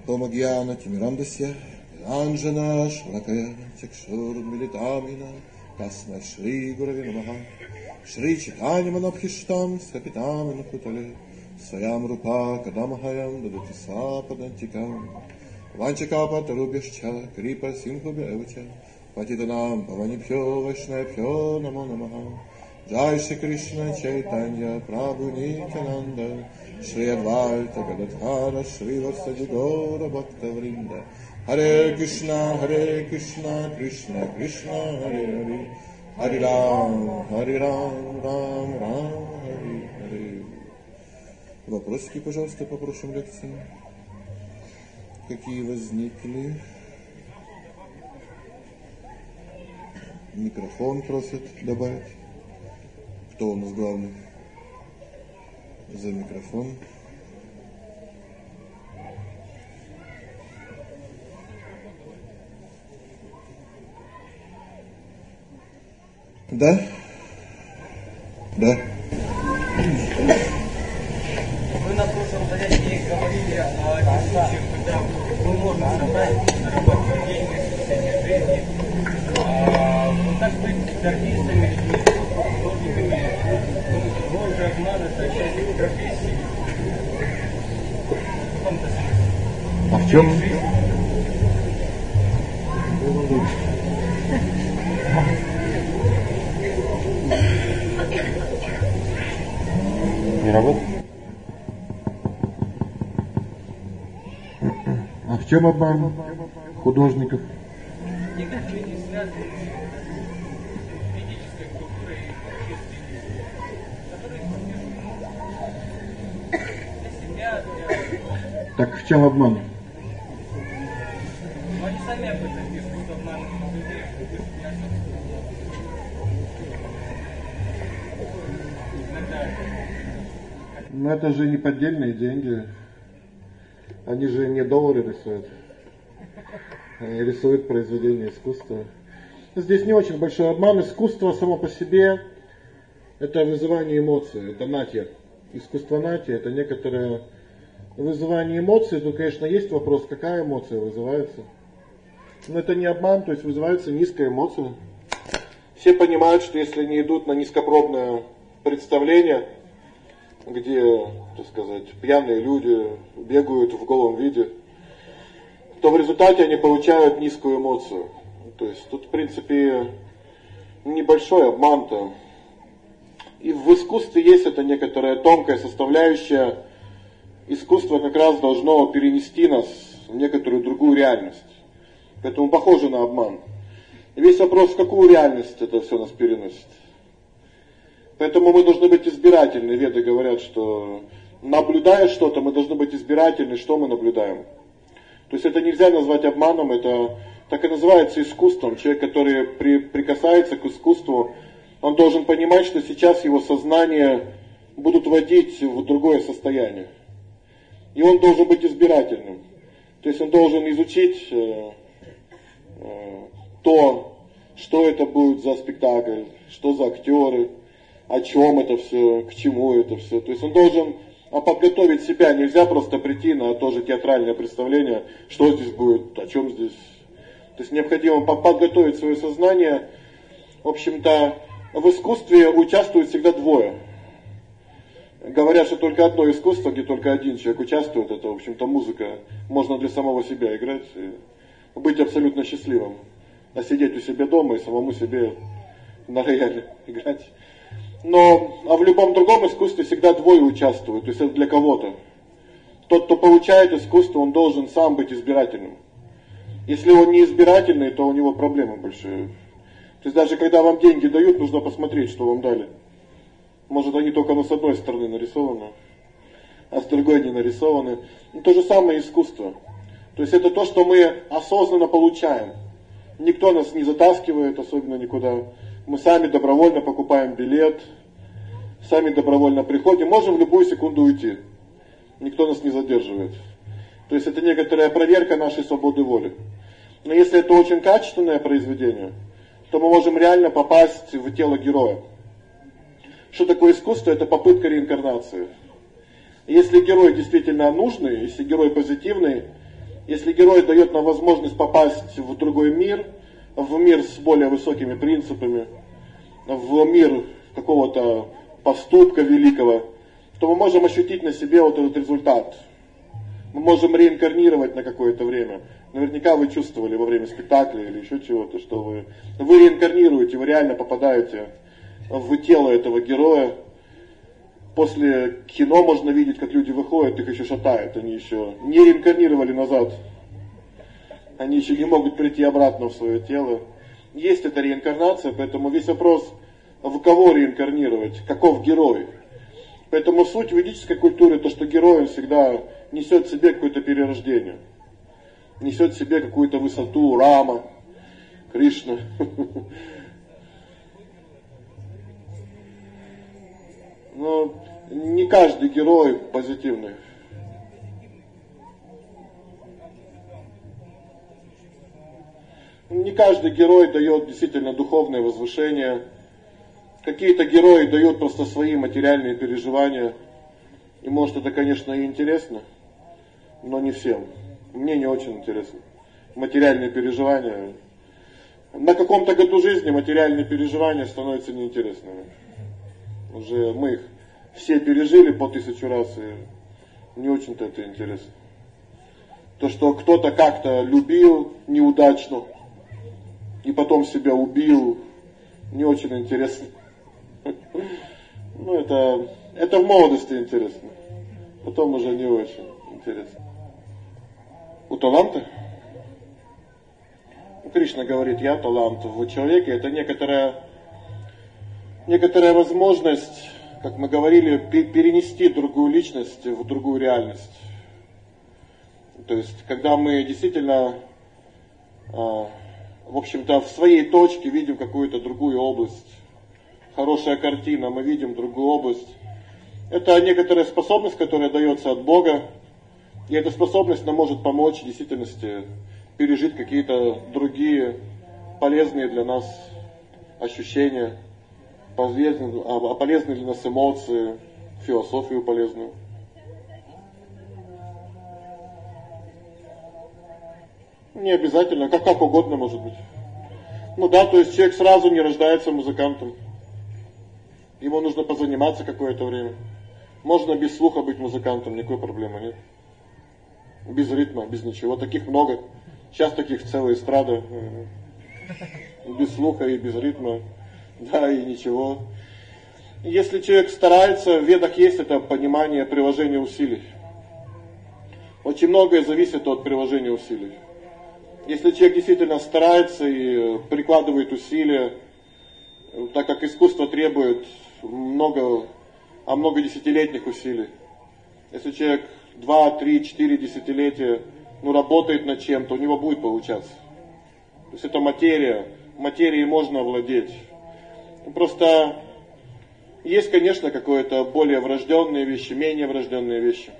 Apomagiyana Timirandasya Anjana Shlakaya Chakshur Militamina Tasma Shri Gurave Namaha Shri Chaitanya Manabhishtam Sapitamana Putale Swayam Rupa Kadamahayam Dadati Sapadantikam Vanchakapatarubhyascha Kripa Simhubhya Evacha Patitanam Pavanibhyo Vaishnavabhyo Namo Namaha Jai Shri Krishna Chaitanya Prabhu Nityananda Shri Advaita Gadadhara Shri Vasaji Gaura Bhakta Vrinda Hare Krishna Krishna Krishna Hare Hare Hare Ram Ram Ram Hare Hare. Вопросики, пожалуйста, по прошлым лекциям. Какие возникли? Микрофон просят добавить. Кто у нас главный? За микрофон. Да? Да. Вы на прошлом занятии говорили о случаях, когда мы можем собрать рабочую деятельность в социальной жизни. Вот так быть с артистами, художниками, роль же обмана, это часть профессии. В каком-то смысле. А в чем? Не работает? А в чем обман художников? Никак не связаны с физической культурой и для себя, для... Так в чем обман? Но они сами об этом пишут, обманывают людей, что Но это же не поддельные деньги. Они же не доллары рисуют. Они рисуют произведение искусства. Здесь не очень большой обман. Искусство само по себе это вызывание эмоций, это натия. Искусство натия это некоторое вызывание эмоций. Тут, конечно, есть вопрос, какая эмоция вызывается. Но это не обман, то есть вызывается низкая эмоция. Все понимают, что если они идут на низкопробное представление, где, так сказать, пьяные люди бегают в голом виде, то в результате они получают низкую эмоцию. То есть тут, в принципе, небольшой обман-то. И в искусстве есть эта некоторая тонкая составляющая. Искусство как раз должно перенести нас в некоторую другую реальность. Поэтому похоже на обман. И весь вопрос, в какую реальность это все нас переносит. Поэтому мы должны быть избирательны. Веды говорят, что наблюдая что-то, мы должны быть избирательны, что мы наблюдаем. То есть это нельзя назвать обманом, это так и называется искусством. Человек, который прикасается к искусству, он должен понимать, что сейчас его сознание будут вводить в другое состояние. И он должен быть избирательным. То есть он должен изучить то, что это будет за спектакль, что за актеры, о чем это все, к чему это все. То есть он должен подготовить себя. Нельзя просто прийти на то же театральное представление, что здесь будет, о чем здесь. То есть необходимо подготовить свое сознание. В общем-то, в искусстве участвуют всегда двое. Говорят, что только одно искусство, где только один человек участвует, это, в общем-то, музыка. Можно для самого себя играть и быть абсолютно счастливым. А сидеть у себя дома и самому себе на рояле играть. Но в любом другом искусстве всегда двое участвуют, то есть это для кого-то. Тот, кто получает искусство, он должен сам быть избирательным. Если он не избирательный, то у него проблемы большие. То есть даже когда вам деньги дают, нужно посмотреть, что вам дали. Может, они только с одной стороны нарисованы, а с другой не нарисованы. Но то же самое искусство. То есть это то, что мы осознанно получаем. Никто нас не затаскивает, особенно никуда. Мы сами добровольно покупаем билет, сами добровольно приходим, можем в любую секунду уйти. Никто нас не задерживает. То есть это некоторая проверка нашей свободы воли. Но если это очень качественное произведение, то мы можем реально попасть в тело героя. Что такое искусство? Это попытка реинкарнации. Если герой действительно нужный, если герой позитивный, Если герой дает нам возможность попасть в другой мир, в мир с более высокими принципами, в мир какого-то поступка великого, то мы можем ощутить на себе вот этот результат. Мы можем реинкарнировать на какое-то время. Наверняка вы чувствовали во время спектакля или еще чего-то, что вы реинкарнируете, вы реально попадаете в тело этого героя. После кино можно видеть, как люди выходят, их еще шатает, они еще не реинкарнировали назад. Они еще не могут прийти обратно в свое тело. Есть эта реинкарнация, поэтому весь вопрос, в кого реинкарнировать, каков герой. Поэтому суть ведической культуры, то, что герой всегда несет в себе какое-то перерождение. Несет в себе какую-то высоту, Рама, Кришна. Но не каждый герой позитивный. Не каждый герой дает действительно духовное возвышение. Какие-то герои дают просто свои материальные переживания. И может это, конечно, и интересно, но не всем. Мне не очень интересно. Материальные переживания. На каком-то году жизни материальные переживания становятся неинтересными. Уже мы их все пережили по 1000 раз, и не очень-то это интересно. То, что кто-то как-то любил неудачно, и потом себя убил, не очень интересно. Ну, это в молодости интересно. Потом уже не очень интересно. У таланта? Кришна говорит, я талант в человеке. Это некоторая возможность, как мы говорили, перенести другую личность в другую реальность. То есть, когда мы действительно, в общем-то, в своей точке видим какую-то другую область, хорошая картина, мы видим другую область. Это некоторая способность, которая дается от Бога, и эта способность нам может помочь в действительности пережить какие-то другие полезные для нас ощущения, полезные для нас эмоции, философию полезную. Не обязательно, как угодно может быть. Ну да, то есть человек сразу не рождается музыкантом. Ему нужно позаниматься какое-то время. Можно без слуха быть музыкантом, никакой проблемы нет. Без ритма, без ничего. Таких много. Сейчас таких целая эстрада. Без слуха и без ритма. Да, и ничего. Если человек старается, в ведах есть это понимание приложения усилий. Очень многое зависит от приложения усилий. Если человек действительно старается и прикладывает усилия, так как искусство требует много десятилетних усилий. Если человек 2, 3, 4 десятилетия работает над чем-то, у него будет получаться. То есть это материя, материей можно овладеть. Просто есть, конечно, какое-то более врожденные вещи, менее врожденные вещи.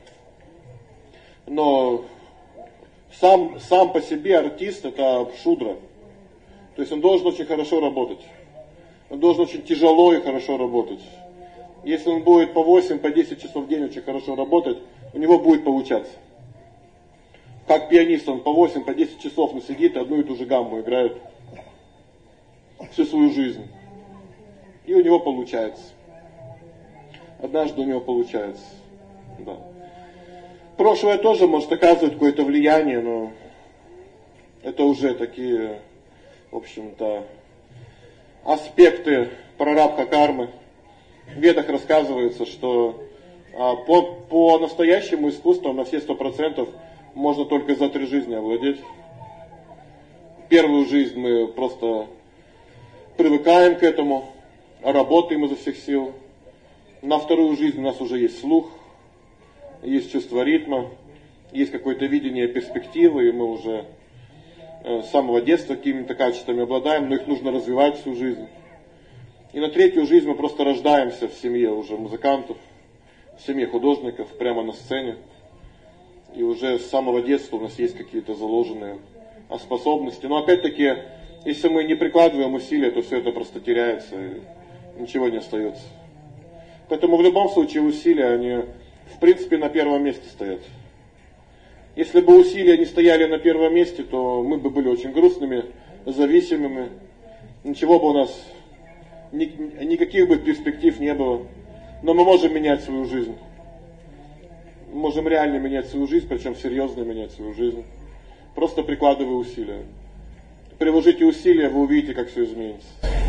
Но сам по себе артист это шудра. То есть он должен очень хорошо работать. Он должен очень тяжело и хорошо работать. Если он будет по 8, по 10 часов в день очень хорошо работать, у него будет получаться. Как пианист, он по 8, по 10 часов сидит, одну и ту же гамму играет всю свою жизнь. И у него получается. Однажды у него получается. Да. Прошлое тоже может оказывать какое-то влияние, но это уже такие, в общем-то, аспекты прарабдха кармы. В ведах рассказывается, что по настоящему искусству на все 100% можно только за 3 жизни овладеть. Первую жизнь мы просто привыкаем к этому, работаем изо всех сил. На вторую жизнь у нас уже есть слух, есть чувство ритма, есть какое-то видение перспективы, и мы уже с самого детства какими-то качествами обладаем, но их нужно развивать всю жизнь. И на 3-ю жизнь мы просто рождаемся в семье уже музыкантов, в семье художников, прямо на сцене. И уже с самого детства у нас есть какие-то заложенные способности. Но опять-таки, если мы не прикладываем усилия, то все это просто теряется, и ничего не остается. Поэтому в любом случае усилия, они в принципе на первом месте стоят. Если бы усилия не стояли на первом месте, то мы бы были очень грустными, зависимыми. Ничего бы у нас, никаких бы перспектив не было. Но мы можем менять свою жизнь. Мы можем реально менять свою жизнь, причем серьезно менять свою жизнь. Просто прикладывая усилия. Приложите усилия, вы увидите, как все изменится.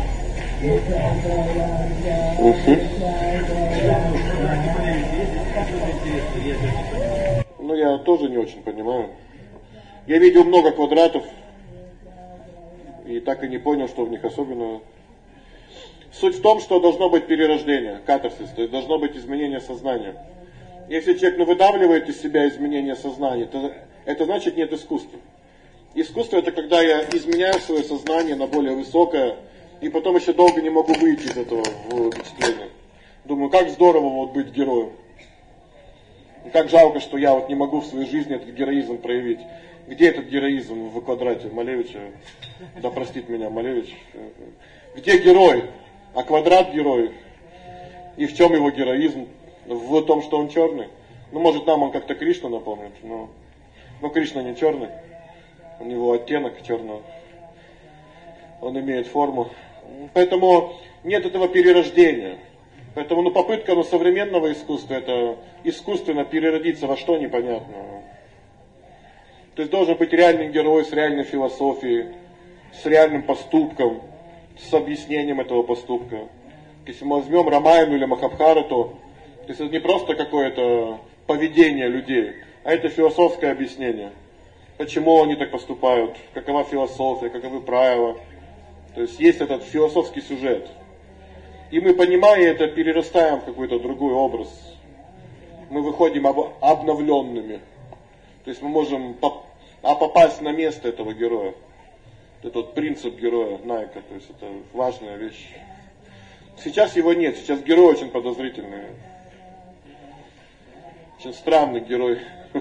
Ну, я тоже не очень понимаю. Я видел много квадратов и так и не понял, что в них особенного. Суть в том, что должно быть перерождение, катарсис, то есть должно быть изменение сознания. Если человек выдавливает из себя изменение сознания, то это значит нет искусства. Искусство это когда я изменяю свое сознание на более высокое, и потом еще долго не могу выйти из этого впечатления. Думаю, как здорово вот быть героем. И как жалко, что я вот не могу в своей жизни этот героизм проявить. Где этот героизм в квадрате Малевича? Да простит меня Малевич. Где герой? А квадрат герой. И в чем его героизм? В том, что он черный. Ну, может, нам он как-то Кришну напомнит. Но Кришна не черный. У него оттенок черного. Он имеет форму. Поэтому нет этого перерождения. Поэтому попытка современного искусства это искусственно переродиться во что непонятно. То есть должен быть реальный герой с реальной философией, с реальным поступком, с объяснением этого поступка. Если мы возьмем Рамаяну или Махабхарату, то есть это не просто какое-то поведение людей, а это философское объяснение. Почему они так поступают, какова философия, каковы правила. То есть есть этот философский сюжет. И мы, понимая это, перерастаем в какой-то другой образ. Мы выходим обновленными. То есть мы можем попасть на место этого героя. Это вот принцип героя Найка, то есть это важная вещь. Сейчас его нет, сейчас герой очень подозрительный. Очень странный герой.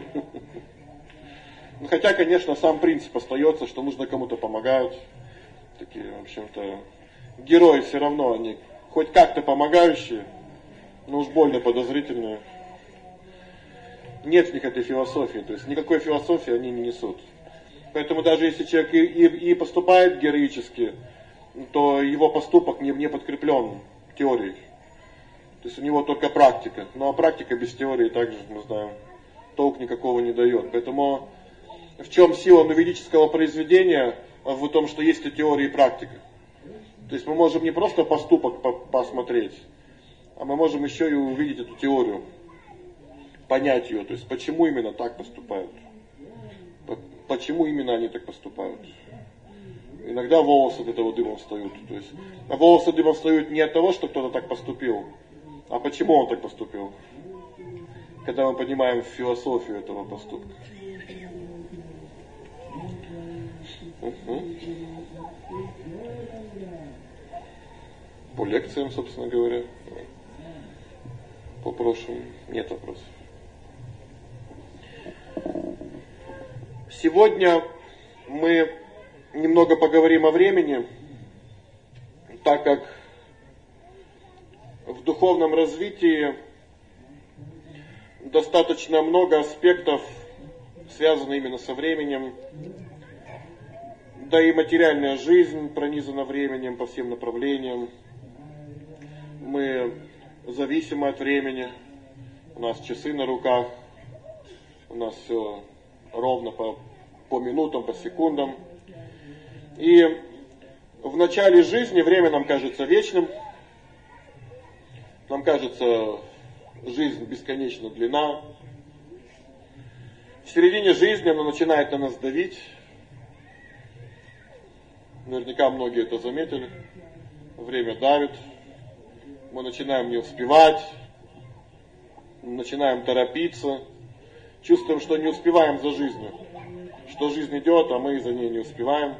Хотя, конечно, сам принцип остается, что нужно кому-то помогать. Такие, в общем-то, герои все равно, они хоть как-то помогающие, но уж больно подозрительные. Нет в них этой философии, то есть никакой философии они не несут. Поэтому даже если человек и поступает героически, то его поступок не подкреплен теорией. То есть у него только практика. Ну а практика без теории также, мы знаем, толк никакого не дает. Поэтому в чем сила новеллического произведения? В том, что есть и теория, и практика. То есть мы можем не просто поступок посмотреть, а мы можем еще и увидеть эту теорию, понять ее, то есть почему именно так поступают, почему именно они так поступают. Иногда волосы от этого дымом встают, то есть волосы дымом встают не от того, что кто-то так поступил, а почему он так поступил, когда мы понимаем философию этого поступка. По лекциям, собственно говоря. По прошлым нет вопросов. Сегодня мы немного поговорим о времени, так как в духовном развитии достаточно много аспектов, связанных именно со временем. Да и материальная жизнь пронизана временем по всем направлениям. Мы зависимы от времени. У нас часы на руках. У нас все ровно по минутам, по секундам. И в начале жизни время нам кажется вечным. Нам кажется, жизнь бесконечно длинна. В середине жизни она начинает на нас давить. Наверняка многие это заметили. Время давит. Мы начинаем не успевать. Начинаем торопиться. Чувствуем, что не успеваем за жизнью. Что жизнь идет, а мы за ней не успеваем.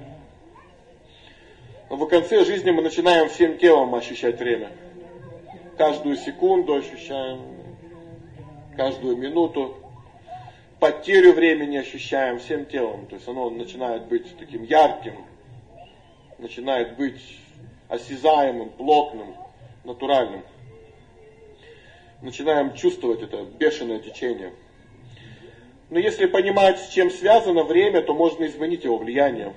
Но в конце жизни мы начинаем всем телом ощущать время. Каждую секунду ощущаем. Каждую минуту. Потерю времени ощущаем всем телом. То есть оно начинает быть таким ярким. Начинает быть осязаемым, плотным, натуральным. Начинаем чувствовать это бешеное течение. Но если понимать, с чем связано время, то можно изменить его влияние.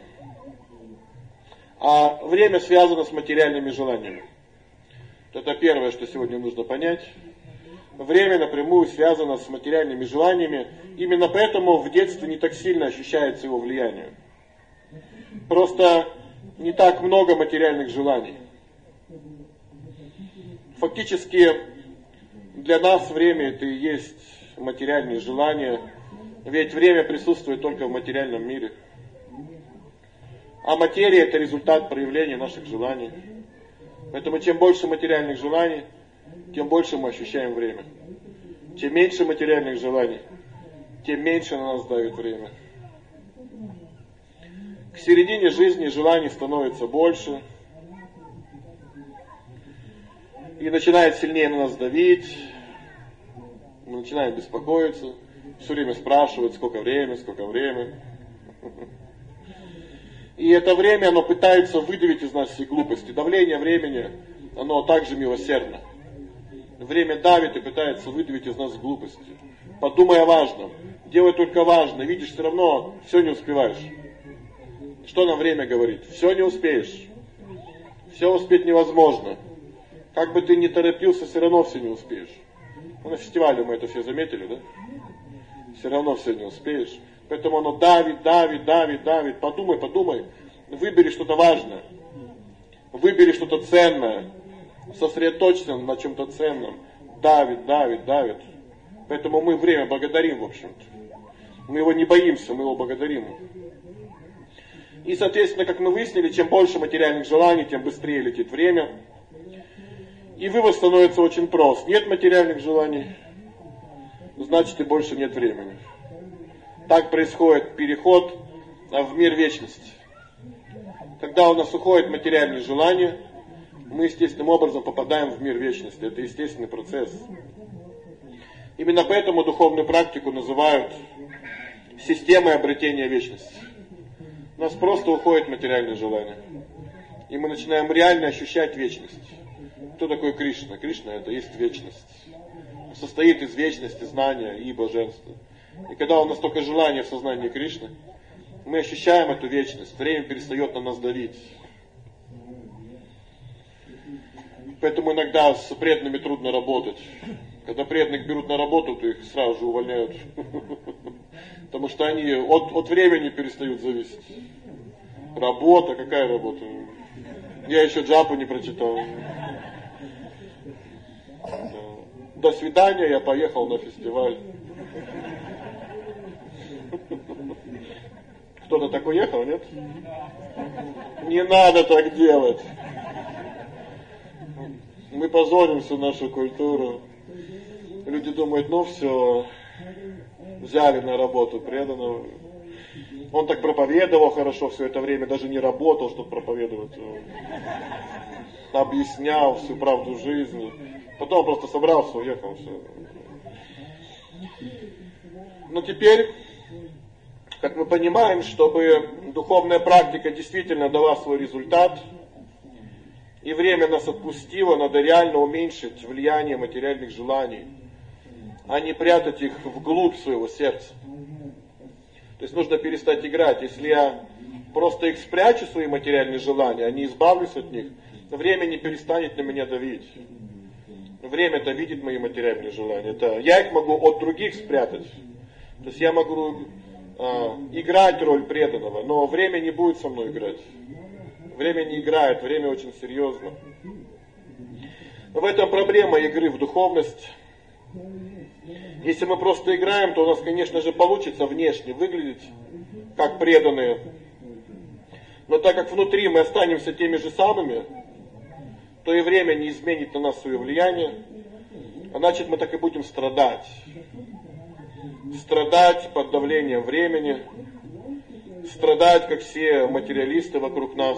А время связано с материальными желаниями. Это первое, что сегодня нужно понять. Время напрямую связано с материальными желаниями. Именно поэтому в детстве не так сильно ощущается его влияние. Просто не так много материальных желаний. Фактически для нас время это и есть материальные желания. Ведь время присутствует только в материальном мире. А материя это результат проявления наших желаний. Поэтому чем больше материальных желаний, тем больше мы ощущаем время. Чем меньше материальных желаний, тем меньше на нас давит время. К середине жизни желаний становится больше. И начинает сильнее на нас давить. Мы начинаем беспокоиться. Все время спрашивать, сколько время, сколько время. И это время, оно пытается выдавить из нас все глупости. Давление времени, оно также милосердно. Время давит и пытается выдавить из нас глупости. Подумай о важном. Делай только важное. Видишь, все равно все не успеваешь. Что нам время говорит? Все не успеешь. Все успеть невозможно. Как бы ты ни торопился, все равно все не успеешь. Ну, на фестивале мы это все заметили, да? Все равно все не успеешь. Поэтому оно давит, давит, давит, давит. Подумай, подумай. Выбери что-то важное. Выбери что-то ценное. Сосредоточься на чем-то ценном. Давит, давит, давит. Поэтому мы время благодарим, в общем-то. Мы его не боимся, мы его благодарим. И, соответственно, как мы выяснили, чем больше материальных желаний, тем быстрее летит время. И вывод становится очень прост. Нет материальных желаний, значит и больше нет времени. Так происходит переход в мир вечности. Когда у нас уходят материальные желания, мы естественным образом попадаем в мир вечности. Это естественный процесс. Именно поэтому духовную практику называют системой обретения вечности. У нас просто уходят материальные желания. И мы начинаем реально ощущать вечность. Кто такой Кришна? Кришна это есть вечность. Состоит из вечности, знания и божества. И когда у нас только желание в сознании Кришны, мы ощущаем эту вечность. Время перестает на нас давить. Поэтому иногда с преданными трудно работать. Когда преданных берут на работу, то их сразу же увольняют. Потому что они от времени перестают зависеть. Работа, какая работа? Я еще джапу не прочитал. До свидания, я поехал на фестиваль. Кто-то так уехал, нет? Не надо так делать. Мы позорим всю нашу культуру. Люди думают, ну все, взяли на работу преданного. Он так проповедовал хорошо все это время, даже не работал, чтобы проповедовать. Объяснял всю правду жизни. Потом просто собрался, уехал. Все. Но теперь, как мы понимаем, чтобы духовная практика действительно дала свой результат, и время нас отпустило, надо реально уменьшить влияние материальных желаний, а не прятать их вглубь своего сердца. То есть нужно перестать играть. Если я просто их спрячу, свои материальные желания, а не избавлюсь от них, время не перестанет на меня давить. Время-то видит мои материальные желания. Это я их могу от других спрятать. То есть я могу играть роль преданного, но время не будет со мной играть. Время не играет, время очень серьезно. Но в этом проблема игры в духовность. Если мы просто играем, то у нас, конечно же, получится внешне выглядеть как преданные. Но так как внутри мы останемся теми же самыми, то и время не изменит на нас свое влияние, а значит мы так и будем страдать. Страдать под давлением времени, страдать, как все материалисты вокруг нас.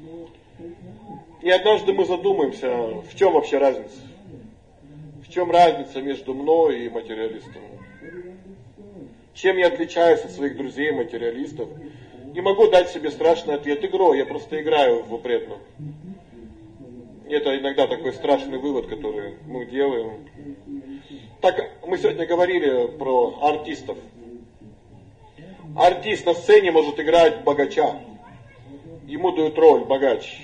И однажды мы задумаемся, в чем вообще разница? В чем разница между мной и материалистом? Чем я отличаюсь от своих друзей-материалистов? Не могу дать себе страшный ответ игрой, я просто играю в преданном. Это иногда такой страшный вывод, который мы делаем. Так, мы сегодня говорили про артистов. Артист на сцене может играть богача. Ему дают роль богач.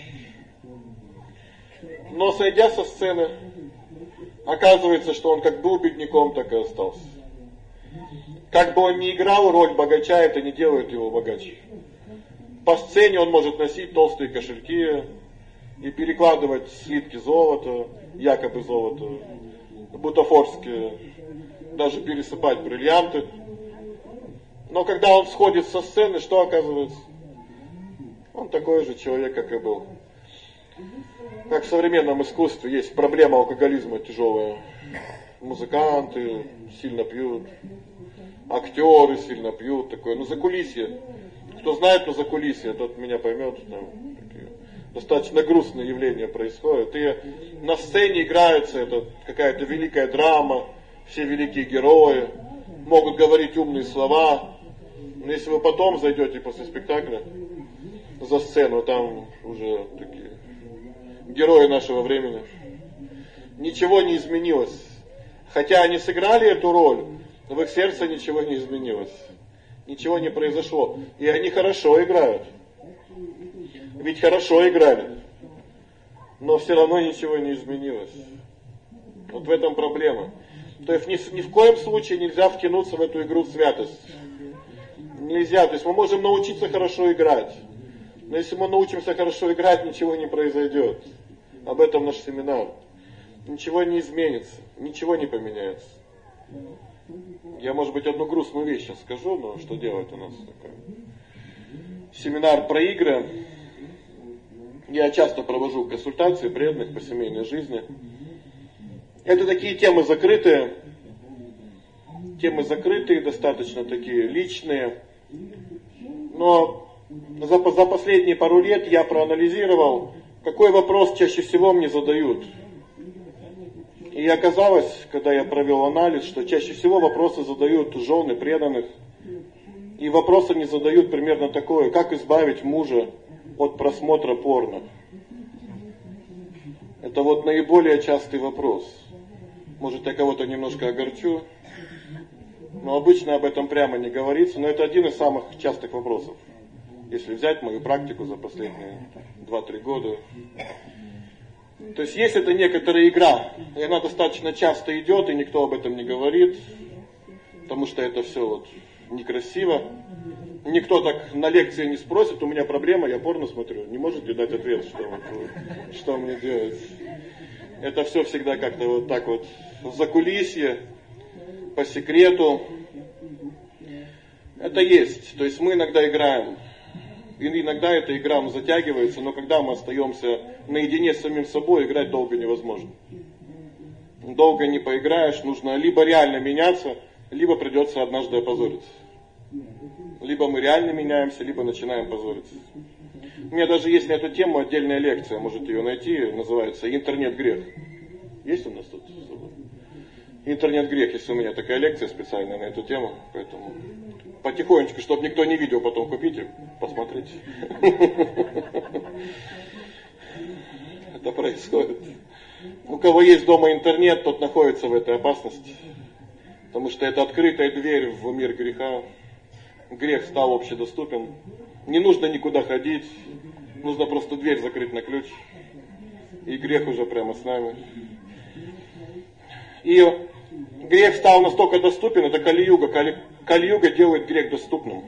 Но сойдя со сцены, оказывается, что он как был бедняком, так и остался. Как бы он ни играл роль богача, это не делает его богаче. По сцене он может носить толстые кошельки и перекладывать слитки золота, якобы золото, бутафорские, даже пересыпать бриллианты. Но когда он сходит со сцены, что оказывается? Он такой же человек, как и был. Как в современном искусстве есть проблема алкоголизма тяжелая. Музыканты сильно пьют, актеры сильно пьют, такое. Ну, закулисье. Кто знает про закулисье, тот меня поймет. Там, достаточно грустные явления происходят. И на сцене играется это какая-то великая драма, все великие герои, могут говорить умные слова. Но если вы потом зайдете после спектакля за сцену, там уже такие герои нашего времени. Ничего не изменилось. Хотя они сыграли эту роль, но в их сердце ничего не изменилось. Ничего не произошло. И они хорошо играют. Ведь хорошо играли. Но все равно ничего не изменилось. Вот в этом проблема. То есть ни в коем случае нельзя втянуться в эту игру в святость. Нельзя. То есть мы можем научиться хорошо играть. Но если мы научимся хорошо играть, ничего не произойдет. Об этом наш семинар. Ничего не изменится, ничего не поменяется. Я, может быть, одну грустную вещь сейчас скажу, но что делать у нас такое? Семинар про игры. Я часто провожу консультации преданных по семейной жизни. Это такие темы закрытые, достаточно такие личные. Но за последние пару лет я проанализировал, какой вопрос чаще всего мне задают. И оказалось, когда я провел анализ, что чаще всего вопросы задают жены преданных. И вопросы не задают примерно такое: как избавить мужа от просмотра порно? Это вот наиболее частый вопрос. Может, я кого-то немножко огорчу, но обычно об этом прямо не говорится, но это один из самых частых вопросов. Если взять мою практику за последние 2-3 года. То есть это некоторая игра, и она достаточно часто идет, и никто об этом не говорит, потому что это все вот некрасиво. Никто так на лекции не спросит: у меня проблема, я порно смотрю. Не можете дать ответ, что мне делать? Это все всегда как-то вот так вот в закулисье, по секрету. Это есть. То есть мы иногда играем. И иногда эта игра затягивается, но когда мы остаемся наедине с самим собой, играть долго невозможно. Долго не поиграешь, нужно либо реально меняться, либо придется однажды опозориться. Либо мы реально меняемся, либо начинаем позориться. У меня даже есть на эту тему отдельная лекция, можете ее найти, называется «Интернет-грех». Есть у нас тут? Интернет-грех, если у меня такая лекция специальная на эту тему, поэтому потихонечку, чтобы никто не видел, потом купите, посмотрите. Это происходит. У кого есть дома интернет, тот находится в этой опасности, потому что это открытая дверь в мир греха. Грех стал общедоступен. Не нужно никуда ходить, нужно просто дверь закрыть на ключ, и грех уже прямо с нами. И грех стал настолько доступен, это Кали-юга. Кали-юга делает грех доступным.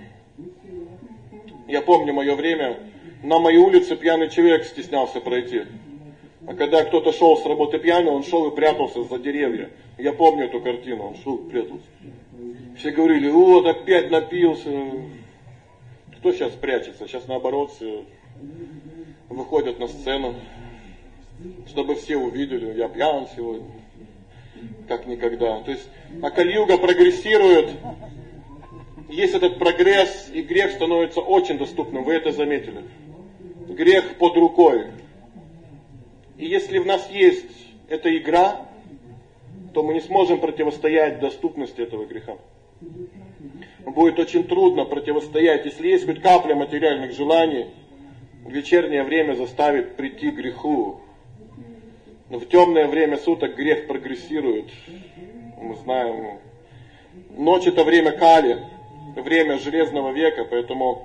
Я помню мое время, на моей улице пьяный человек стеснялся пройти. А когда кто-то шел с работы пьяный, он шел и прятался за деревья. Я помню эту картину, он шел и прятался. Все говорили: вот опять напился. Кто сейчас прячется? Сейчас наоборот все выходят на сцену, чтобы все увидели: я пьян сегодня, как никогда. То есть, а Кали-юга прогрессирует, есть этот прогресс, и грех становится очень доступным, вы это заметили. Грех под рукой. И если в нас есть эта игра, то мы не сможем противостоять доступности этого греха. Будет очень трудно противостоять, если есть хоть капля материальных желаний, в вечернее время заставит прийти к греху. Но в темное время суток грех прогрессирует. Мы знаем, ночь это время Кали, время железного века, поэтому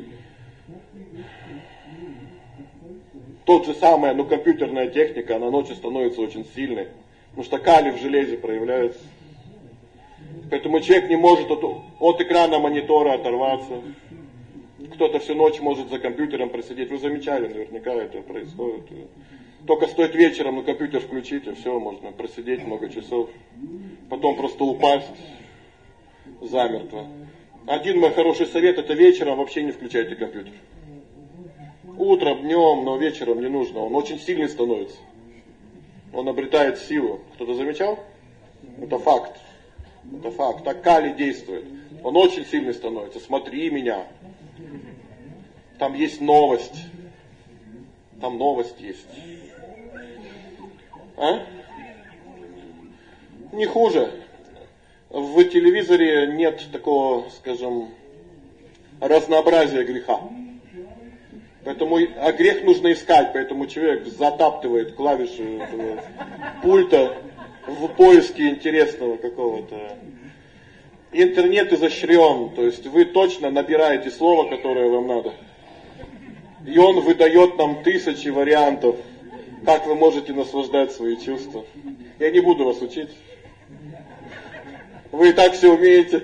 тот же самая, компьютерная техника, она ночью становится очень сильной, потому что калий в железе проявляется. Поэтому человек не может от экрана монитора оторваться. Кто-то всю ночь может за компьютером просидеть. Вы замечали, наверняка это происходит. Только стоит вечером компьютер включить, и все, можно просидеть много часов. Потом просто упасть замертво. Один мой хороший совет, это вечером вообще не включайте компьютер. Утром, днем, но вечером не нужно. Он очень сильный становится. Он обретает силу. Кто-то замечал? Это факт. Это факт. Так калий действует. Он очень сильный становится. Смотри меня. Там есть новость. Там новость есть. А? Не хуже. В телевизоре нет такого, скажем, разнообразия греха. Поэтому грех нужно искать, поэтому человек затаптывает клавиши пульта в поиске интересного какого-то. Интернет изощрен, то есть вы точно набираете слово, которое вам надо. И он выдает нам тысячи вариантов, как вы можете наслаждать свои чувства. Я не буду вас учить. Вы и так все умеете.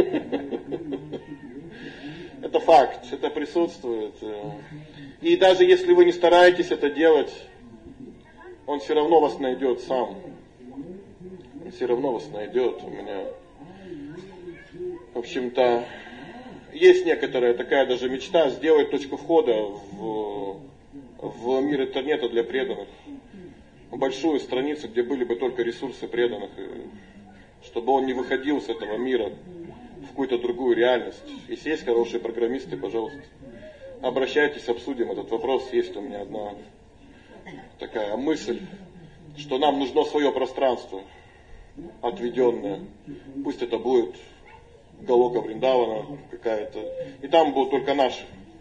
Это факт, это присутствует. И даже если вы не стараетесь это делать, он все равно вас найдет сам. Он все равно вас найдет. У меня, в общем-то, есть некоторая такая даже мечта сделать точку входа в мир интернета для преданных. Большую страницу, где были бы только ресурсы преданных, чтобы он не выходил с этого мира в какую-то другую реальность. Если есть хорошие программисты, пожалуйста, обращайтесь, обсудим этот вопрос. Есть у меня одна такая мысль, что нам нужно свое пространство отведенное. Пусть это будет Галока Вриндавана какая-то. И там будут только наши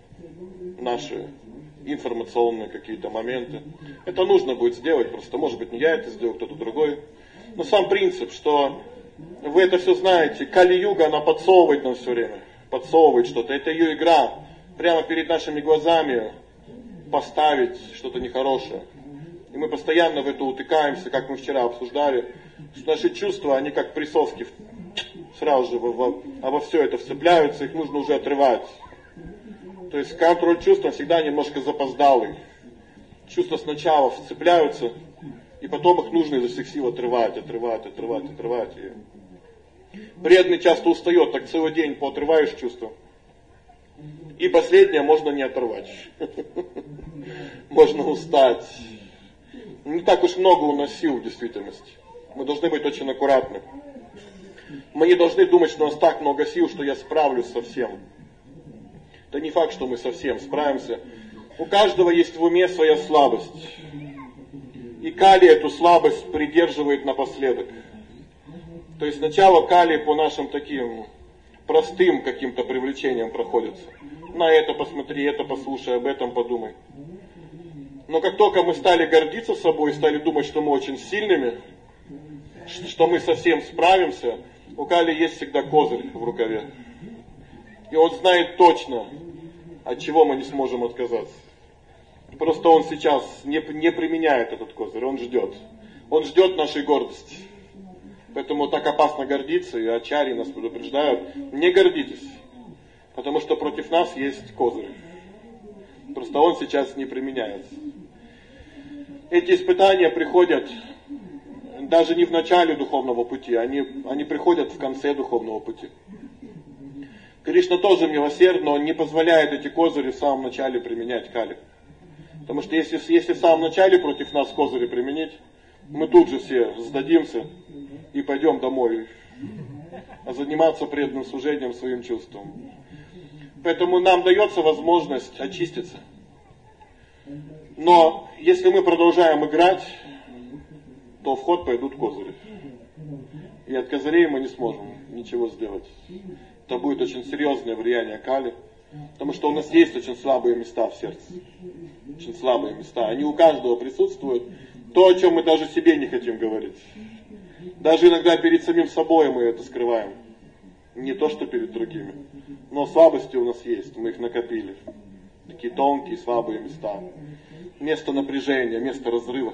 информационные какие-то моменты. Это нужно будет сделать, просто может быть не я это сделаю, кто-то другой. Но сам принцип, что вы это все знаете, Кали-юга, она подсовывает нам все время, подсовывает что-то. Это ее игра, прямо перед нашими глазами поставить что-то нехорошее. И мы постоянно в это утыкаемся, как мы вчера обсуждали, что наши чувства, они как присоски сразу же во все это вцепляются, их нужно уже отрывать. То есть контроль чувств всегда немножко запоздалый. Чувства сначала вцепляются, и потом их нужно изо всех сил отрывать. И преданный часто устает, так целый день поотрываешь чувства. И последнее можно не оторвать. Можно устать. Не так уж много у нас сил в действительности. Мы должны быть очень аккуратны. Мы не должны думать, что у нас так много сил, что я справлюсь со всем. Это не факт, что мы совсем справимся. У каждого есть в уме своя слабость. И Кали эту слабость придерживает напоследок. То есть сначала Кали по нашим таким простым каким-то привлечениям проходится. На это посмотри, это послушай, об этом подумай. Но как только мы стали гордиться собой, стали думать, что мы очень сильными, что мы совсем справимся, у Кали есть всегда козырь в рукаве. И он знает точно, от чего мы не сможем отказаться. Просто он сейчас не применяет этот козырь, он ждет. Он ждет нашей гордости. Поэтому так опасно гордиться, и ачарьи нас предупреждают, не гордитесь. Потому что против нас есть козырь. Просто он сейчас не применяется. Эти испытания приходят даже не в начале духовного пути, они приходят в конце духовного пути. Кришна тоже милосерд, но он не позволяет эти козыри в самом начале применять Кали. Потому что если в самом начале против нас козыри применить, мы тут же все сдадимся и пойдем домой. А заниматься преданным служением своим чувством. Поэтому нам дается возможность очиститься. Но если мы продолжаем играть, то в ход пойдут козыри. И от козырей мы не сможем ничего сделать. Это будет очень серьезное влияние Кали. Потому что у нас есть очень слабые места в сердце. Очень слабые места. Они у каждого присутствуют. То, о чем мы даже себе не хотим говорить. Даже иногда перед самим собой мы это скрываем. Не то, что перед другими. Но слабости у нас есть, мы их накопили. Такие тонкие, слабые места. Место напряжения, место разрыва.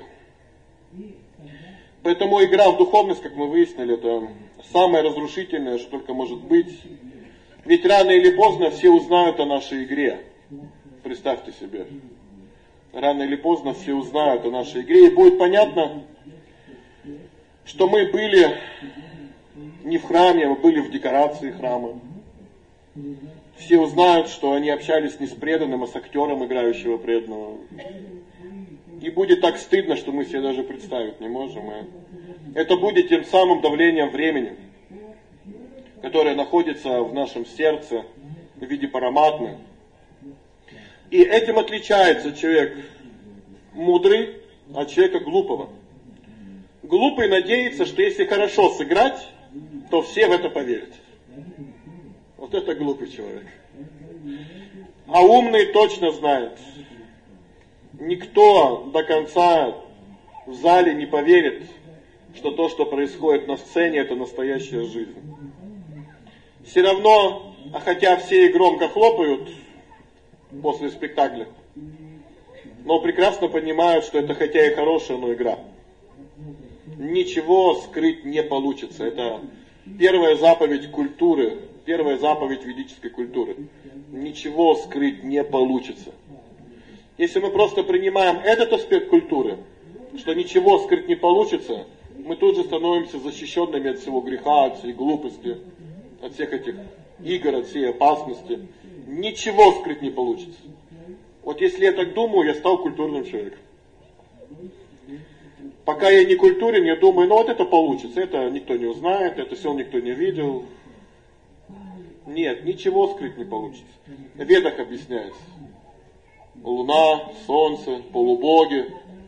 Поэтому игра в духовность, как мы выяснили, это самое разрушительное, что только может быть. Ведь рано или поздно все узнают о нашей игре. Представьте себе. Рано или поздно все узнают о нашей игре, и будет понятно, что мы были не в храме, мы были в декорации храма. Все узнают, что они общались не с преданным, а с актером, играющего преданного. И будет так стыдно, что мы себе даже представить не можем. Это будет тем самым давлением времени, которое находится в нашем сердце в виде параматмы. И этим отличается человек мудрый от человека глупого. Глупый надеется, что если хорошо сыграть, то все в это поверят. Вот это глупый человек. А умный точно знает. Никто до конца в зале не поверит, что то, что происходит на сцене, это настоящая жизнь. Все равно, хотя все и громко хлопают после спектакля, но прекрасно понимают, что это хотя и хорошая, но игра. Ничего скрыть не получится. Это первая заповедь культуры, первая заповедь ведической культуры. Ничего скрыть не получится. Если мы просто принимаем этот аспект культуры, что ничего скрыть не получится, мы тут же становимся защищенными от всего греха, от всей глупости, от всех этих игр, от всей опасности. Ничего скрыть не получится. Вот если я так думаю, я стал культурным человеком. Пока я не культурен, я думаю, ну вот это получится, это никто не узнает, это все никто не видел. Нет, ничего скрыть не получится. В Ведах объясняется. Луна, солнце, полубоги,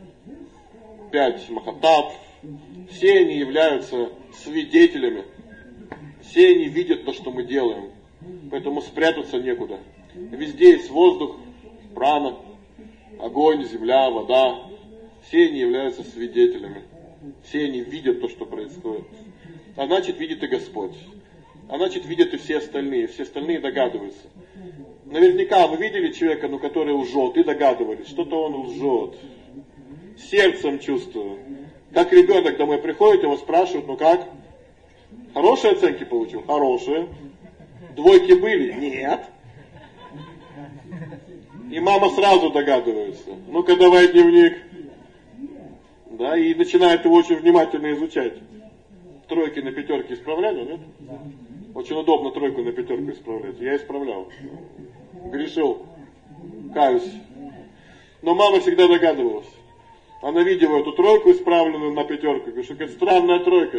5 махатаб, все они являются свидетелями. Все они видят то, что мы делаем. Поэтому спрятаться некуда. Везде есть воздух, прана, огонь, земля, вода. Все они являются свидетелями. Все они видят то, что происходит. А значит, видит и Господь. А значит, видят и все остальные. Все остальные догадываются. Наверняка вы видели человека, который лжет, и догадывались, что-то он лжет. Сердцем чувствую. Как ребенок домой приходит, его спрашивают, ну как? Хорошие оценки получил? Хорошие. Двойки были? Нет. И мама сразу догадывается. Ну-ка давай дневник. Да, и начинает его очень внимательно изучать. Тройки на пятерки исправляли, нет? Очень удобно тройку на пятерку исправлять. Я исправлял. Грешил. Каюсь. Но мама всегда догадывалась. Она видела эту тройку исправленную на пятерку. Говорит, что это странная тройка.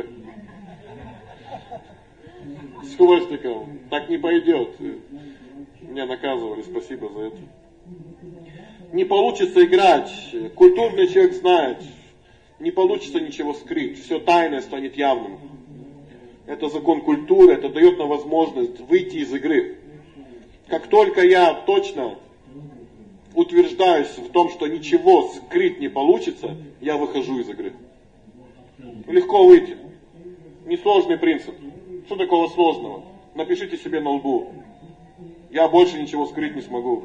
С хвостиком. Так не пойдет. Меня наказывали, спасибо за это. Не получится играть. Культурный человек знает. Не получится ничего скрыть. Все тайное станет явным. Это закон культуры, это дает нам возможность выйти из игры. Как только я точно утверждаюсь в том, что ничего скрыть не получится, я выхожу из игры. Легко выйти. Несложный принцип. Что такого сложного? Напишите себе на лбу. Я больше ничего скрыть не смогу.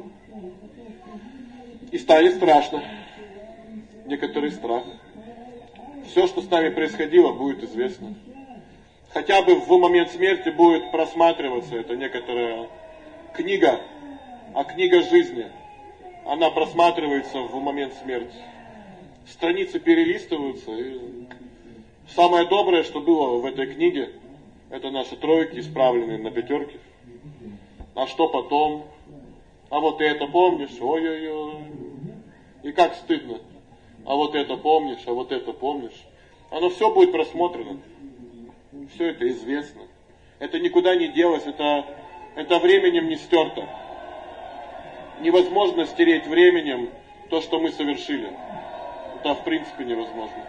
И станет страшно. Некоторый страх. Все, что с нами происходило, будет известно. Хотя бы в момент смерти будет просматриваться эта некоторая книга, а книга жизни, она просматривается в момент смерти. Страницы перелистываются, и самое доброе, что было в этой книге, это наши тройки, исправленные на пятерки. А что потом? А вот это помнишь? Ой-ой-ой. И как стыдно. А вот это помнишь, а вот это помнишь. Оно все будет просмотрено. Все это известно. Это никуда не делось, это временем не стерто. Невозможно стереть временем то, что мы совершили. Это в принципе невозможно.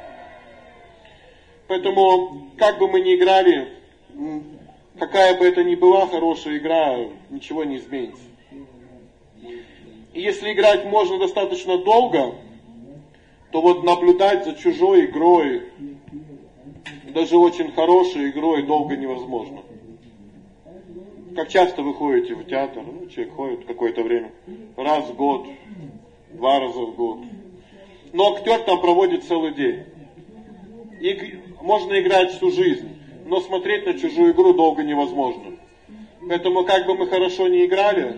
Поэтому, как бы мы ни играли, какая бы это ни была хорошая игра, ничего не изменится. И если играть можно достаточно долго, то вот наблюдать за чужой игрой, даже очень хорошей игрой, долго невозможно. Как часто вы ходите в театр? Ну, человек ходит какое-то время. Раз в год, 2 раза в год. Но актер там проводит целый день. И можно играть всю жизнь, но смотреть на чужую игру долго невозможно. Поэтому как бы мы хорошо не играли,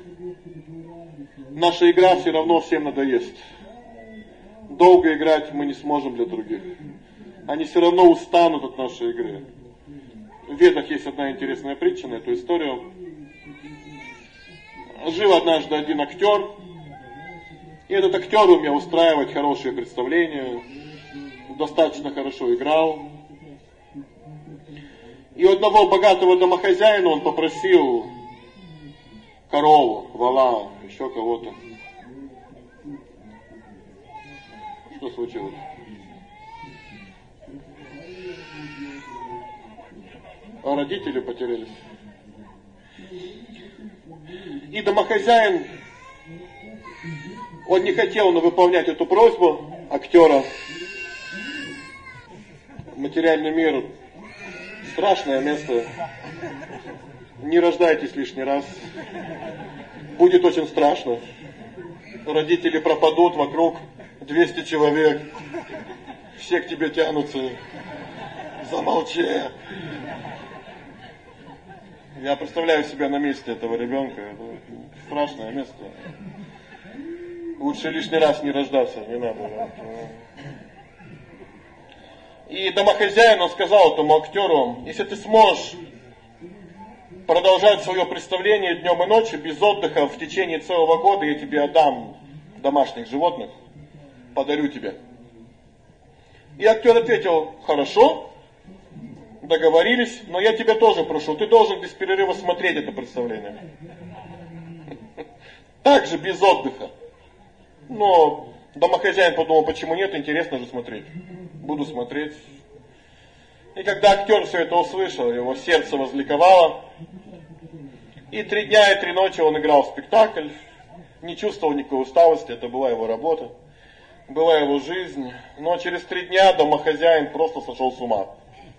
наша игра все равно всем надоест. Долго играть мы не сможем для других. Они все равно устанут от нашей игры. В Ведах есть одна интересная притча на эту историю. Жил однажды один актер, и этот актер умел устраивать хорошие представления, достаточно хорошо играл. И у одного богатого домохозяина он попросил корову, вола, еще кого-то. Что случилось? А родители потерялись. И домохозяин, он не хотел выполнять эту просьбу актера. Материальный мир — страшное место. Не рождайтесь лишний раз. Будет очень страшно. Родители пропадут, вокруг 200 человек. Все к тебе тянутся. Замолчи. Я представляю себя на месте этого ребенка. Это страшное место. Лучше лишний раз не рождаться, не надо. И домохозяин, он сказал этому актеру: если ты сможешь продолжать свое представление днем и ночью, без отдыха, в течение целого года, я тебе отдам домашних животных, подарю тебе. И актер ответил: хорошо, договорились, но я тебя тоже прошу, ты должен без перерыва смотреть это представление. Также без отдыха. Но домохозяин подумал: почему нет, интересно же смотреть. Буду смотреть. И когда актер все это услышал, его сердце возликовало. И 3 дня и 3 ночи он играл в спектакль, не чувствовал никакой усталости, это была его работа, была его жизнь. Но через 3 дня домохозяин просто сошел с ума.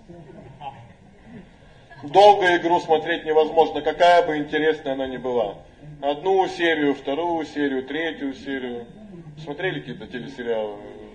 Долго игру смотреть невозможно, какая бы интересная она ни была. 1 серию, 2 серию, 3 серию. Смотрели какие-то телесериалы?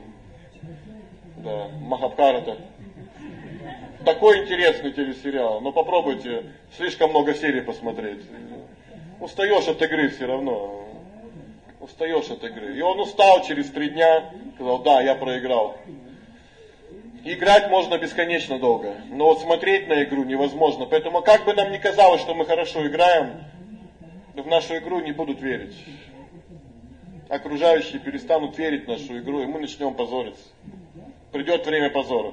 Да, Махабхарата. Такой интересный телесериал, но попробуйте слишком много серий посмотреть. Устаешь от игры все равно. Устаешь от игры. И он устал через 3 дня, сказал: да, я проиграл. Играть можно бесконечно долго, но вот смотреть на игру невозможно. Поэтому как бы нам ни казалось, что мы хорошо играем, в нашу игру не будут верить. Окружающие перестанут верить в нашу игру, и мы начнем позориться. Придет время позора.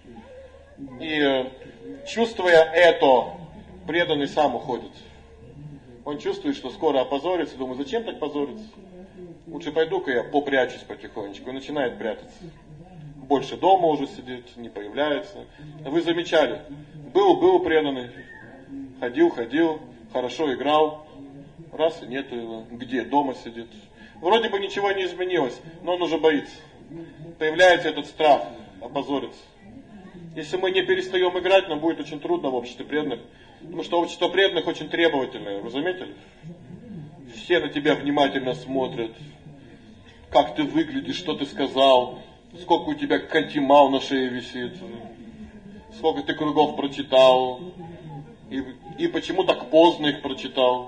И чувствуя это, преданный сам уходит. Он чувствует, что скоро опозорится, думает: зачем так позориться? Лучше пойду-ка я попрячусь потихонечку. И начинает прятаться. Больше дома уже сидит, не появляется. Вы замечали, был преданный, ходил, хорошо играл, раз и нету его. Где? Дома сидит. Вроде бы ничего не изменилось, но он уже боится. Появляется этот страх опозориться. Если мы не перестаем играть, нам будет очень трудно в обществе преданных. Потому что общество преданных очень требовательное. Вы заметили? Все на тебя внимательно смотрят. Как ты выглядишь, что ты сказал. Сколько у тебя кантимал на шее висит. Сколько ты кругов прочитал. И почему так поздно их прочитал.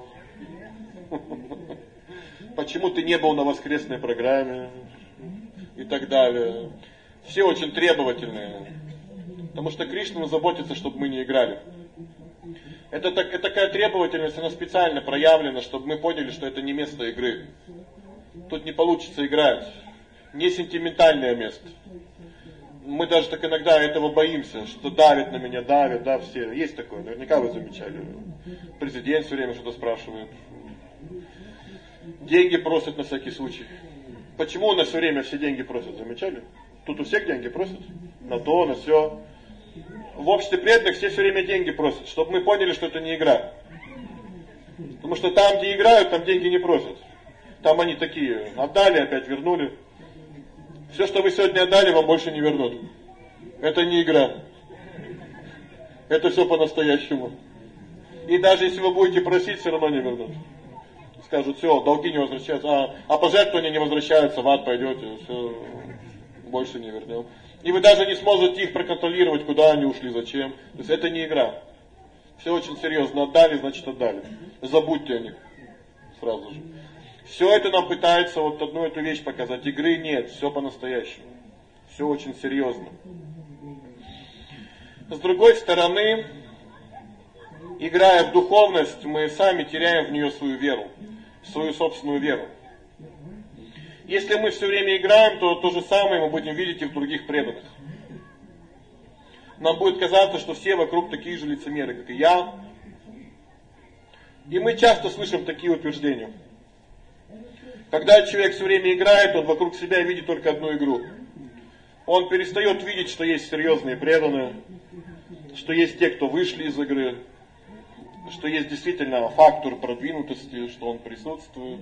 Почему ты не был на воскресной программе. И так далее. Все очень требовательные. Потому что Кришна заботится, чтобы мы не играли. Это такая требовательность, она специально проявлена, чтобы мы поняли, что это не место игры. Тут не получится играть. Не сентиментальное место. Мы даже так иногда этого боимся, что давят на меня, давят, да, все. Есть такое, наверняка вы замечали. Президент все время что-то спрашивает. Деньги просят на всякий случай. Почему у нас все время все деньги просят, замечали? Тут у всех деньги просят. На то, на все. В обществе преданных все время деньги просят, чтобы мы поняли, что это не игра. Потому что там, где играют, там деньги не просят. Там они такие: отдали, опять вернули. Все, что вы сегодня отдали, вам больше не вернут. Это не игра. Это все по-настоящему. И даже если вы будете просить, все равно не вернут. Скажут, все, долги не возвращаются, а пожертвования не возвращаются, в ад пойдете, все, больше не вернем. И вы даже не сможете их проконтролировать, куда они ушли, зачем. То есть это не игра. Все очень серьезно. Отдали, значит отдали. Забудьте о них сразу же. Все это нам пытается вот одну эту вещь показать. Игры нет, все по-настоящему. Все очень серьезно. С другой стороны, играя в духовность, мы сами теряем в нее свою веру, свою собственную веру. Если мы все время играем, то то же самое мы будем видеть и в других преданных. Нам будет казаться, что все вокруг такие же лицемеры, как и я. И мы часто слышим такие утверждения. Когда человек все время играет, он вокруг себя видит только одну игру. Он перестает видеть, что есть серьезные преданные, что есть те, кто вышли из игры, что есть действительно фактор продвинутости, что он присутствует.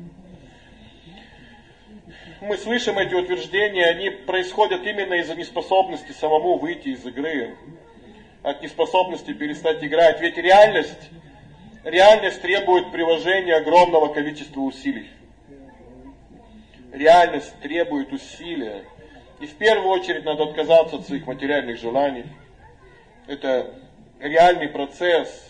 Мы слышим эти утверждения, они происходят именно из-за неспособности самому выйти из игры, от неспособности перестать играть. Ведь реальность требует приложения огромного количества усилий. Реальность требует усилия. И в первую очередь надо отказаться от своих материальных желаний. Это реальный процесс.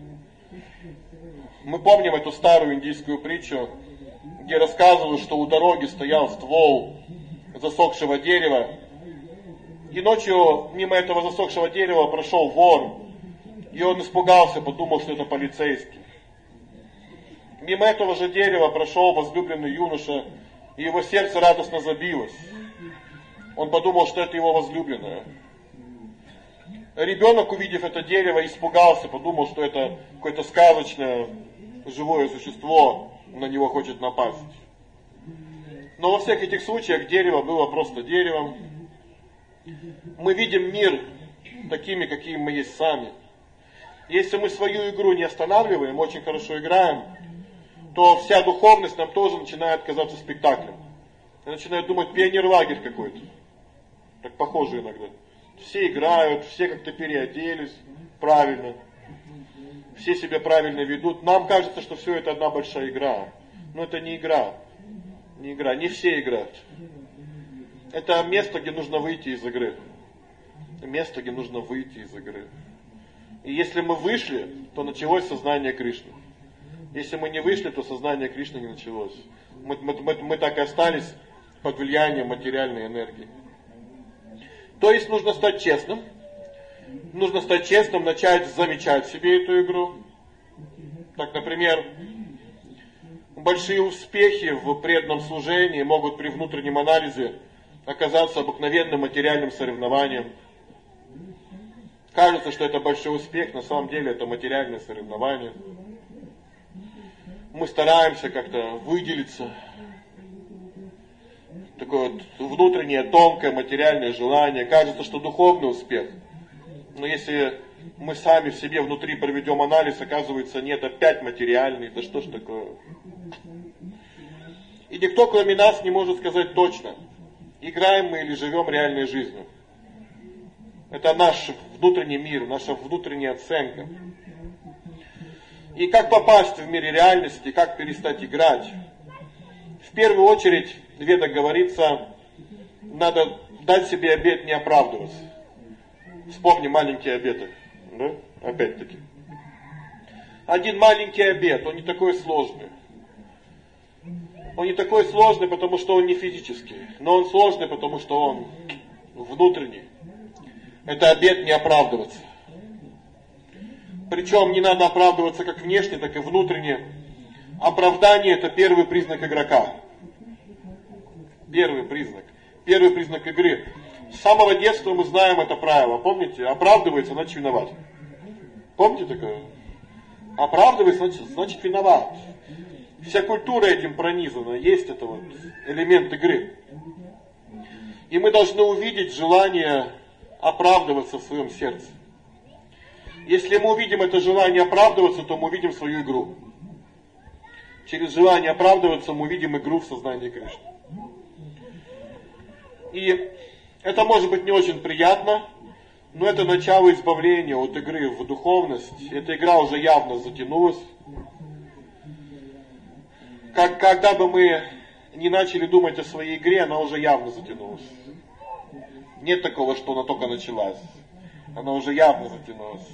Мы помним эту старую индийскую притчу, где рассказывают, что у дороги стоял ствол засохшего дерева, и ночью мимо этого засохшего дерева прошел вор, и он испугался, подумал, что это полицейский. Мимо этого же дерева прошел возлюбленный юноша, и его сердце радостно забилось. Он подумал, что это его возлюбленная. Ребенок, увидев это дерево, испугался, подумал, что это какое-то сказочное живое существо на него хочет напасть. Но во всех этих случаях дерево было просто деревом. Мы видим мир такими, какими мы есть сами. Если мы свою игру не останавливаем, очень хорошо играем, то вся духовность нам тоже начинает казаться спектаклем. Я начинаю думать, пионер-лагерь какой-то. Так похоже иногда. Все играют, все как-то переоделись правильно. Все себя правильно ведут. Нам кажется, что все это одна большая игра. Но это не игра. Не игра. Не все играют. Это место, где нужно выйти из игры. Место, где нужно выйти из игры. И если мы вышли, то началось сознание Кришны. Если мы не вышли, то сознание Кришны не началось. Мы так и остались под влиянием материальной энергии. То есть нужно стать честным. Нужно стать честным, начать замечать в себе эту игру. Так, например, большие успехи в преданном служении могут при внутреннем анализе оказаться обыкновенным материальным соревнованием. Кажется, что это большой успех, на самом деле это материальное соревнование. Мы стараемся как-то выделиться. Такое вот внутреннее, тонкое материальное желание. Кажется, что духовный успех. Но если мы сами в себе внутри проведем анализ, оказывается, нет, опять материальный. Да что ж такое? И никто, кроме нас, не может сказать точно, играем мы или живем реальной жизнью. Это наш внутренний мир, наша внутренняя оценка. И как попасть в мире реальности, как перестать играть? В первую очередь, в Ведах говорится, надо дать себе обет не оправдываться. Вспомни маленькие обеты, да? Опять-таки. Один маленький обет, он не такой сложный. Он не такой сложный, потому что он не физический, но он сложный, потому что он внутренний. Это обет не оправдываться. Причем не надо оправдываться как внешне, так и внутренне. Оправдание — это первый признак игрока. Первый признак игры. С самого детства мы знаем это правило. Помните? Оправдывается, значит виноват. Помните такое? Оправдывается, значит виноват. Вся культура этим пронизана. Есть это вот элемент игры. И мы должны увидеть желание оправдываться в своем сердце. Если мы увидим это желание оправдываться, то мы увидим свою игру. Через желание оправдываться мы увидим игру в сознании Кришны. И это может быть не очень приятно, Но это начало избавления от игры в духовность. Эта игра уже явно затянулась. Когда бы мы не начали думать о своей игре, она уже явно затянулась. Нет такого, что она только началась. Она уже явно затянулась.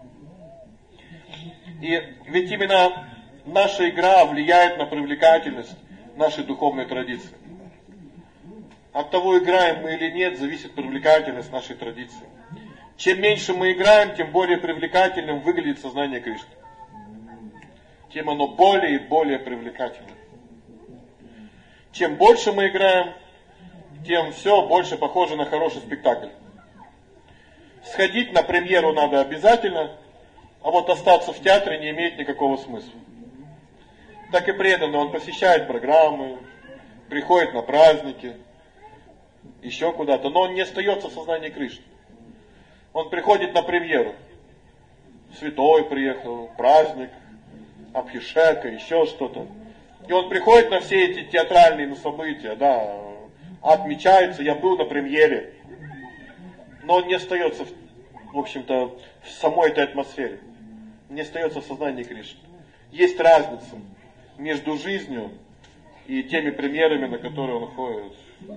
И ведь именно наша игра влияет на привлекательность нашей духовной традиции. От того, играем мы или нет, зависит привлекательность нашей традиции. Чем меньше мы играем, тем более привлекательным выглядит сознание Кришны. Тем оно более и более привлекательно. Чем больше мы играем, тем все больше похоже на хороший спектакль. Сходить на премьеру надо обязательно, а вот остаться в театре не имеет никакого смысла. Так и преданный, он посещает программы, приходит на праздники, еще куда-то, но он не остается в сознании Кришны. Он приходит на премьеру. Святой приехал, праздник, Абхишека, еще что-то. И он приходит на все эти театральные события, да, отмечается, я был на премьере. Но он не остается, в общем-то, в самой этой атмосфере. Не остается в сознании Кришны. Есть разница между жизнью и теми премьерами, на которые он ходит.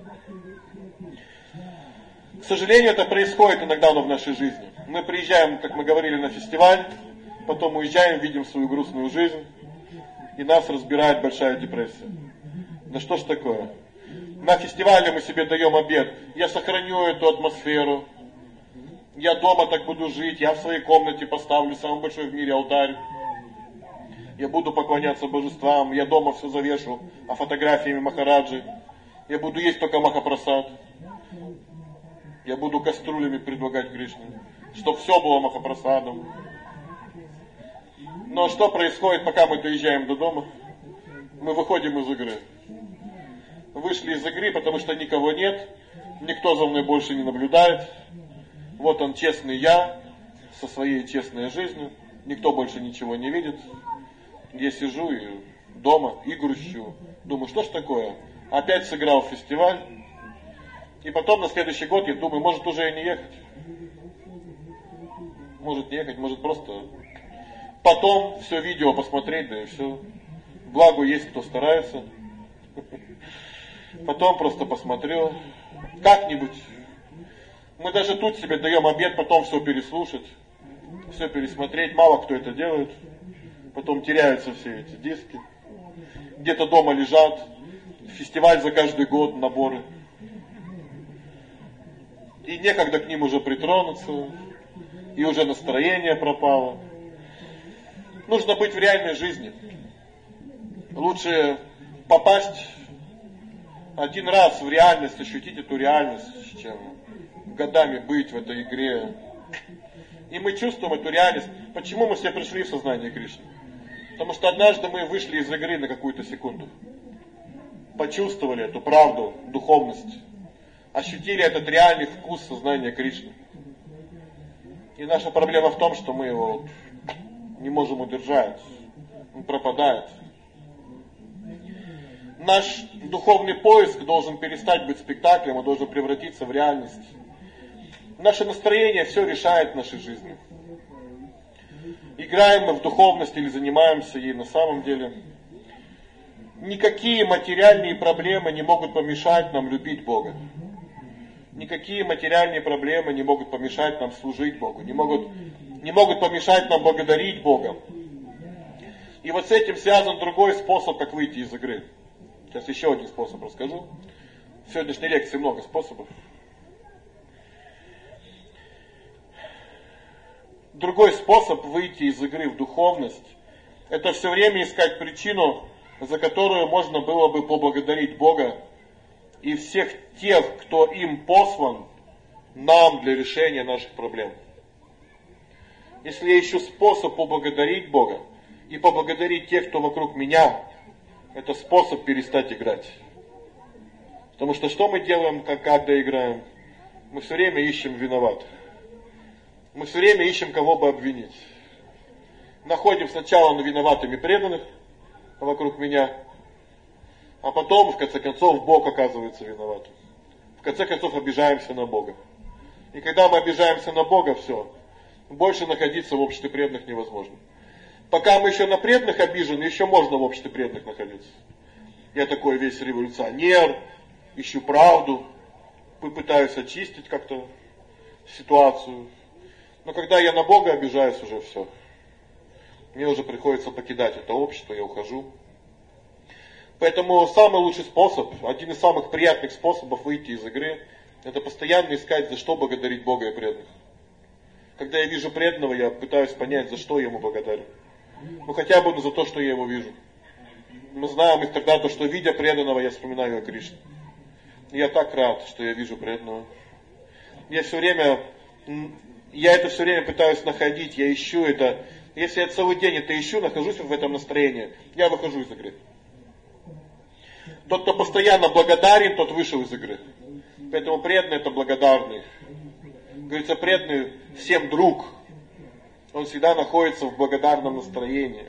К сожалению, это происходит иногда в нашей жизни. Мы приезжаем, как мы говорили, на фестиваль, потом уезжаем, видим свою грустную жизнь, и нас разбирает большая депрессия. Да что ж такое? На фестивале мы себе даем обет. Я сохраню эту атмосферу. Я дома так буду жить. Я в своей комнате поставлю самый большой в мире алтарь. Я буду поклоняться божествам. Я дома все завешу фотографиями Махараджи. Я буду есть только Махапрасад. Я буду кастрюлями предлагать Кришне, чтобы все было Махапрасадом. Но что происходит, пока мы доезжаем до дома? Мы выходим из игры. Вышли из игры, потому что никого нет, никто за мной больше не наблюдает. Вот он, честный я, со своей честной жизнью, никто больше ничего не видит. Я сижу и дома и грущу. Думаю, что ж такое? Опять сыграл фестиваль. И потом на следующий год я думаю, может уже и не ехать. Может не ехать, может просто потом все видео посмотреть, да и все. Благо есть кто старается. Потом просто посмотрел. Как-нибудь. Мы даже тут себе даем обет потом все переслушать. Все пересмотреть. Мало кто это делает. Потом теряются все эти диски. Где-то дома лежат. Фестиваль за каждый год, наборы. И некогда к ним уже притронуться. И уже настроение пропало. Нужно быть в реальной жизни. Лучше попасть один раз в реальность, ощутить эту реальность, чем годами быть в этой игре. И мы чувствуем эту реальность. Почему мы все пришли в сознание Кришны? Потому что однажды мы вышли из игры на какую-то секунду. Почувствовали эту правду, духовность. Ощутили этот реальный вкус сознания Кришны. И наша проблема в том, что мы его не можем удержать. Он пропадает. Наш духовный поиск должен перестать быть спектаклем, он должен превратиться в реальность. Наше настроение все решает в нашей жизни. Играем мы в духовность или занимаемся ей на самом деле. Никакие материальные проблемы не могут помешать нам любить Бога. Никакие материальные проблемы не могут помешать нам служить Богу. Не могут помешать нам благодарить Бога. И вот с этим связан другой способ, как выйти из игры. Сейчас еще один способ расскажу. В сегодняшней лекции много способов. Другой способ выйти из игры в духовность, это все время искать причину, за которую можно было бы поблагодарить Бога и всех тех, кто им послан нам для решения наших проблем. Если я ищу способ поблагодарить Бога и поблагодарить тех, кто вокруг меня, это способ перестать играть. Потому что мы делаем, когда играем? Мы все время ищем виноватых. Мы все время ищем, кого бы обвинить. Находим сначала на виноватыми преданных вокруг меня, а потом, в конце концов, Бог оказывается виноватым. В конце концов, обижаемся на Бога. И когда мы обижаемся на Бога, все, больше находиться в обществе преданных невозможно. Пока мы еще на преданных обижены, еще можно в обществе преданных находиться. Я такой весь революционер, ищу правду, пытаюсь очистить как-то ситуацию. Но когда я на Бога обижаюсь, уже все. Мне уже приходится покидать это общество, я ухожу. Поэтому самый лучший способ, один из самых приятных способов выйти из игры, это постоянно искать, за что благодарить Бога и преданных. Когда я вижу преданного, я пытаюсь понять, за что я ему благодарен. Ну хотя бы за то, что я его вижу. Мы знаем из тогда то, что видя преданного, я вспоминаю о Кришне. Я так рад, что я вижу преданного. Я это все время пытаюсь находить, я ищу это. Если я целый день это ищу, нахожусь в этом настроении, я выхожу из игры. Тот, кто постоянно благодарен, тот вышел из игры. Поэтому преданный это благодарный. Говорится, преданный всем друг. Он всегда находится в благодарном настроении.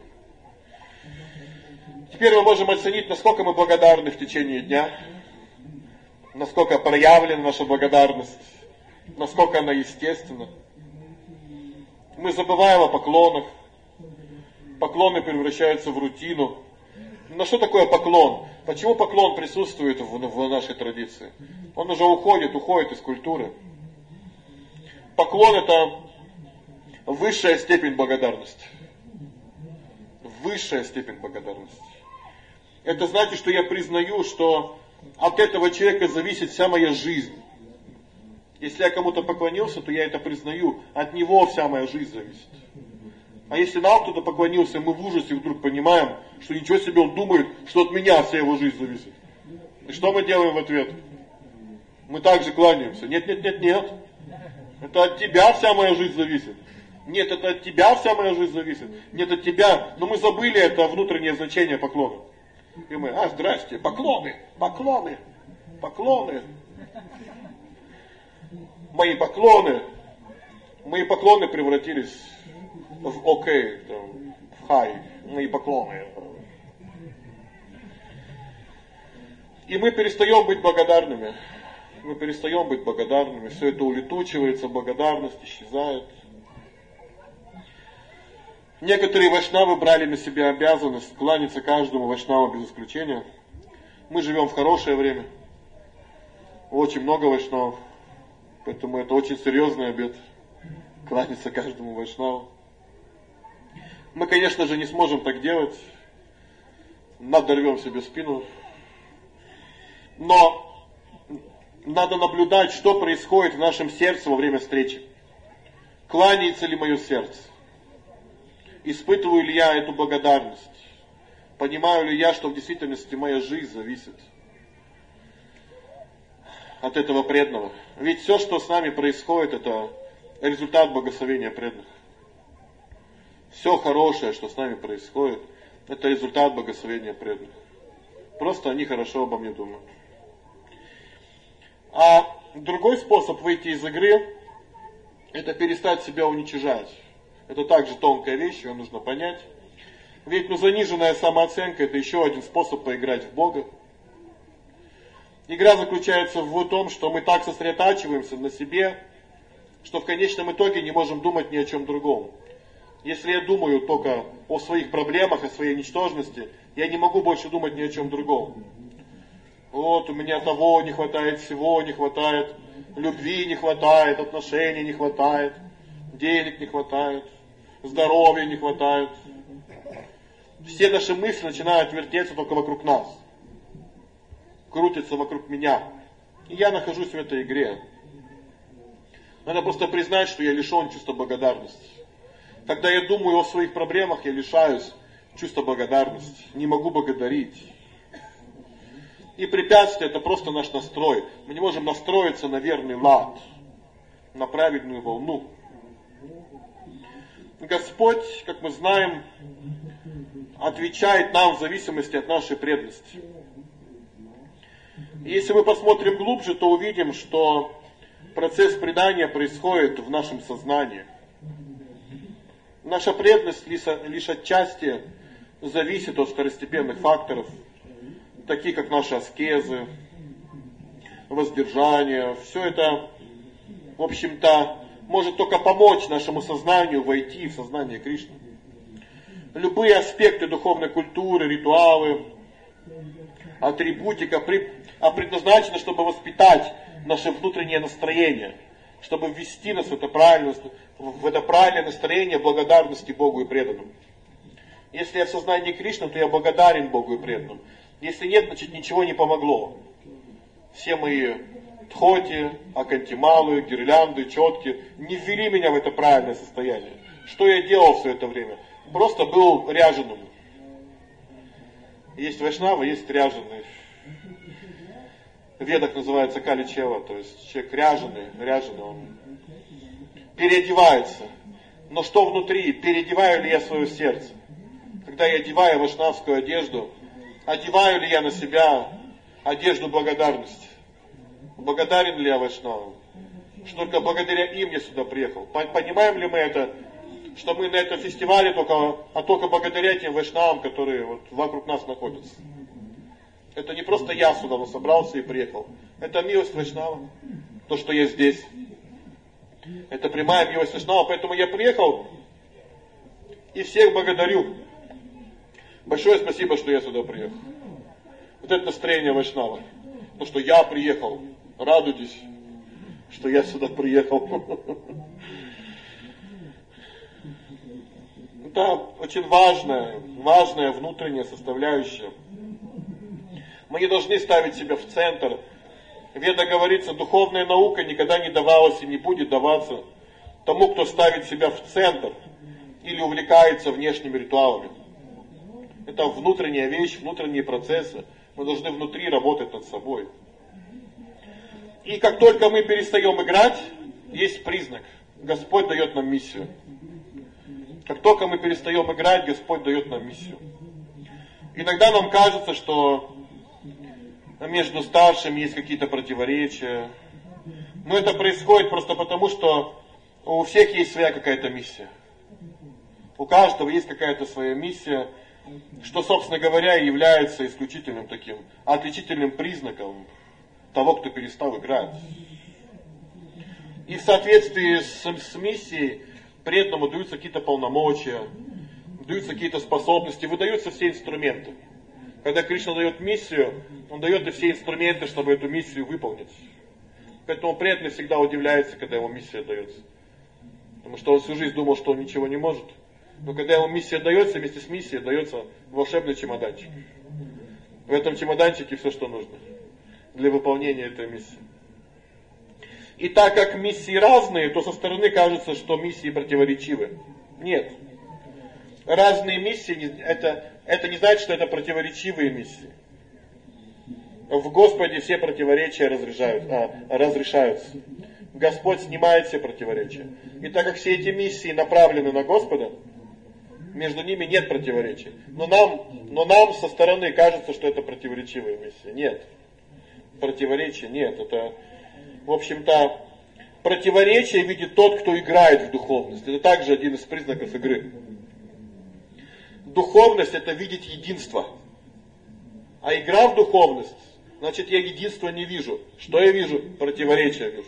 Теперь мы можем оценить, насколько мы благодарны в течение дня. Насколько проявлена наша благодарность. Насколько она естественна. Мы забываем о поклонах. Поклоны превращаются в рутину. Но что такое поклон? Почему поклон присутствует в нашей традиции? Он уже уходит из культуры. Поклон это высшая степень благодарности. Высшая степень благодарности. Это значит, что я признаю, что от этого человека зависит вся моя жизнь. Если я кому-то поклонился, то я это признаю. От него вся моя жизнь зависит. А если нам кто-то поклонился, мы в ужасе вдруг понимаем, что ничего себе он думает, что от меня вся его жизнь зависит. И что мы делаем в ответ? Мы также кланяемся. Нет. Это от тебя вся моя жизнь зависит. Нет, это от тебя вся моя жизнь зависит. Нет, от тебя. Но мы забыли это внутреннее значение поклона. И мы, здрасте, поклоны. Мои поклоны превратились в окей, в хай, мои поклоны. И мы перестаем быть благодарными. Все это улетучивается, благодарность исчезает. Некоторые вайшнавы брали на себя обязанность кланяться каждому вайшнаву без исключения. Мы живем в хорошее время. Очень много вайшнавов. Поэтому это очень серьезный обет. Кланяться каждому вайшнаву. Мы, конечно же, не сможем так делать. Надорвем себе спину. Но надо наблюдать, что происходит в нашем сердце во время встречи. Кланяется ли мое сердце? Испытываю ли я эту благодарность? Понимаю ли я, что в действительности моя жизнь зависит от этого преданного? Ведь все, что с нами происходит, это результат благословения преданных. Все хорошее, что с нами происходит, это результат благословения преданных. Просто они хорошо обо мне думают. А другой способ выйти из игры, это перестать себя уничижать. Это также тонкая вещь, ее нужно понять. Ведь заниженная самооценка, это еще один способ поиграть в Бога. Игра заключается в том, что мы так сосредотачиваемся на себе, что в конечном итоге не можем думать ни о чем другом. Если я думаю только о своих проблемах, о своей ничтожности, я не могу больше думать ни о чем другом. Вот у меня того не хватает, всего не хватает, любви не хватает, отношений не хватает, денег не хватает, здоровья не хватает. Все наши мысли начинают вертеться только вокруг нас. Крутятся вокруг меня. И я нахожусь в этой игре. Надо просто признать, что я лишен чувства благодарности. Когда я думаю о своих проблемах, я лишаюсь чувства благодарности. Не могу благодарить. И препятствие это просто наш настрой. Мы не можем настроиться на верный лад, на правильную волну. Господь, как мы знаем, отвечает нам в зависимости от нашей преданности. И если мы посмотрим глубже, то увидим, что процесс предания происходит в нашем сознании. Наша преданность лишь отчасти зависит от второстепенных факторов, такие как наши аскезы, воздержание. Все это в общем-то, может только помочь нашему сознанию войти в сознание Кришны. Любые аспекты духовной культуры, ритуалы, атрибутика предназначены, чтобы воспитать наше внутреннее настроение, чтобы ввести нас в это правильное настроение благодарности Богу и преданным. Если я в сознании Кришны, то я благодарен Богу и преданным. Если нет, значит ничего не помогло. Все мои тхоти, акантималы, гирлянды, четки не ввели меня в это правильное состояние. Что я делал все это время? Просто был ряженым. Есть вайшнавы, есть ряженый. В ведах называется каличева, то есть человек ряженый, он переодевается. Но что внутри? Переодеваю ли я свое сердце? Когда я одеваю вайшнавскую одежду, одеваю ли я на себя одежду благодарности? Благодарен ли я вайшнавам? Что только благодаря им я сюда приехал. Понимаем ли мы это, что мы на этом фестивале только благодаря тем вайшнавам, которые вот вокруг нас находятся? Это не просто я сюда собрался и приехал. Это милость вайшнава, то, что я здесь. Это прямая милость вайшнава, поэтому я приехал и всех благодарю. Большое спасибо, что я сюда приехал. Вот это настроение вайшнава. То, что я приехал. Радуйтесь, что я сюда приехал. Это очень важная внутренняя составляющая. Мы не должны ставить себя в центр. В Ведах говорится, духовная наука никогда не давалась и не будет даваться тому, кто ставит себя в центр или увлекается внешними ритуалами. Это внутренняя вещь, внутренние процессы. Мы должны внутри работать над собой. И как только мы перестаем играть, есть признак. Господь дает нам миссию. Как только мы перестаем играть, Господь дает нам миссию. Иногда нам кажется, что между старшими есть какие-то противоречия. Но это происходит просто потому, что у всех есть своя какая-то миссия. У каждого есть какая-то своя миссия, что, собственно говоря, является исключительным таким, отличительным признаком того, кто перестал играть. И в соответствии с миссией преданному даются какие-то полномочия, даются какие-то способности, выдаются все инструменты. Когда Кришна дает миссию, Он дает и все инструменты, чтобы эту миссию выполнить. Поэтому преданный всегда удивляется, когда ему миссия дается. Потому что он всю жизнь думал, что он ничего не может. Но когда ему миссия дается, вместе с миссией дается волшебный чемоданчик. В этом чемоданчике все, что нужно для выполнения этой миссии. И так как миссии разные, то со стороны кажется, что миссии противоречивы. Нет. Разные миссии, это не значит, что это противоречивые миссии. В Господе все противоречия разрешаются. Господь снимает все противоречия. И так как все эти миссии направлены на Господа, между ними нет противоречий. Но нам со стороны кажется, что это противоречивые миссии. Нет. Противоречия нет. Это, в общем-то, противоречие видит тот, кто играет в духовность. Это также один из признаков игры. Духовность — это видеть единство. А игра в духовность, значит, я единства не вижу. Что я вижу? Противоречия вижу.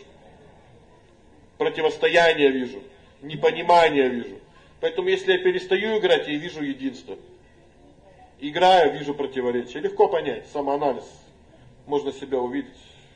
Противостояние вижу. Непонимание вижу. Поэтому, если я перестаю играть, я вижу единство. Играю, вижу противоречия. Легко понять, самоанализ. Можно себя увидеть.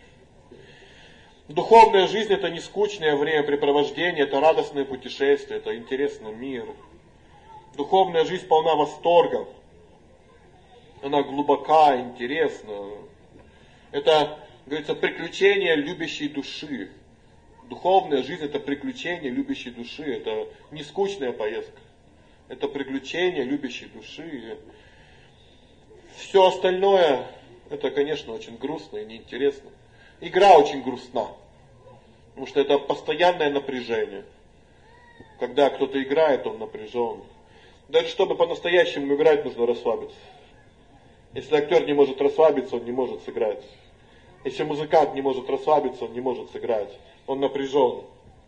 Духовная жизнь — это не скучное времяпрепровождение, это радостное путешествие, это интересный мир. Духовная жизнь полна восторгов. Она глубока, интересна. Это, говорится, приключение любящей души. Духовная жизнь — это приключение любящей души. Это не скучная поездка. Это приключение любящей души. Все остальное, это, конечно, очень грустно и неинтересно. Игра очень грустна. Потому что это постоянное напряжение. Когда кто-то играет, он напряжен. Даже чтобы по-настоящему играть, нужно расслабиться. Если актер не может расслабиться, он не может сыграть. Если музыкант не может расслабиться, он не может сыграть. Он напряжен.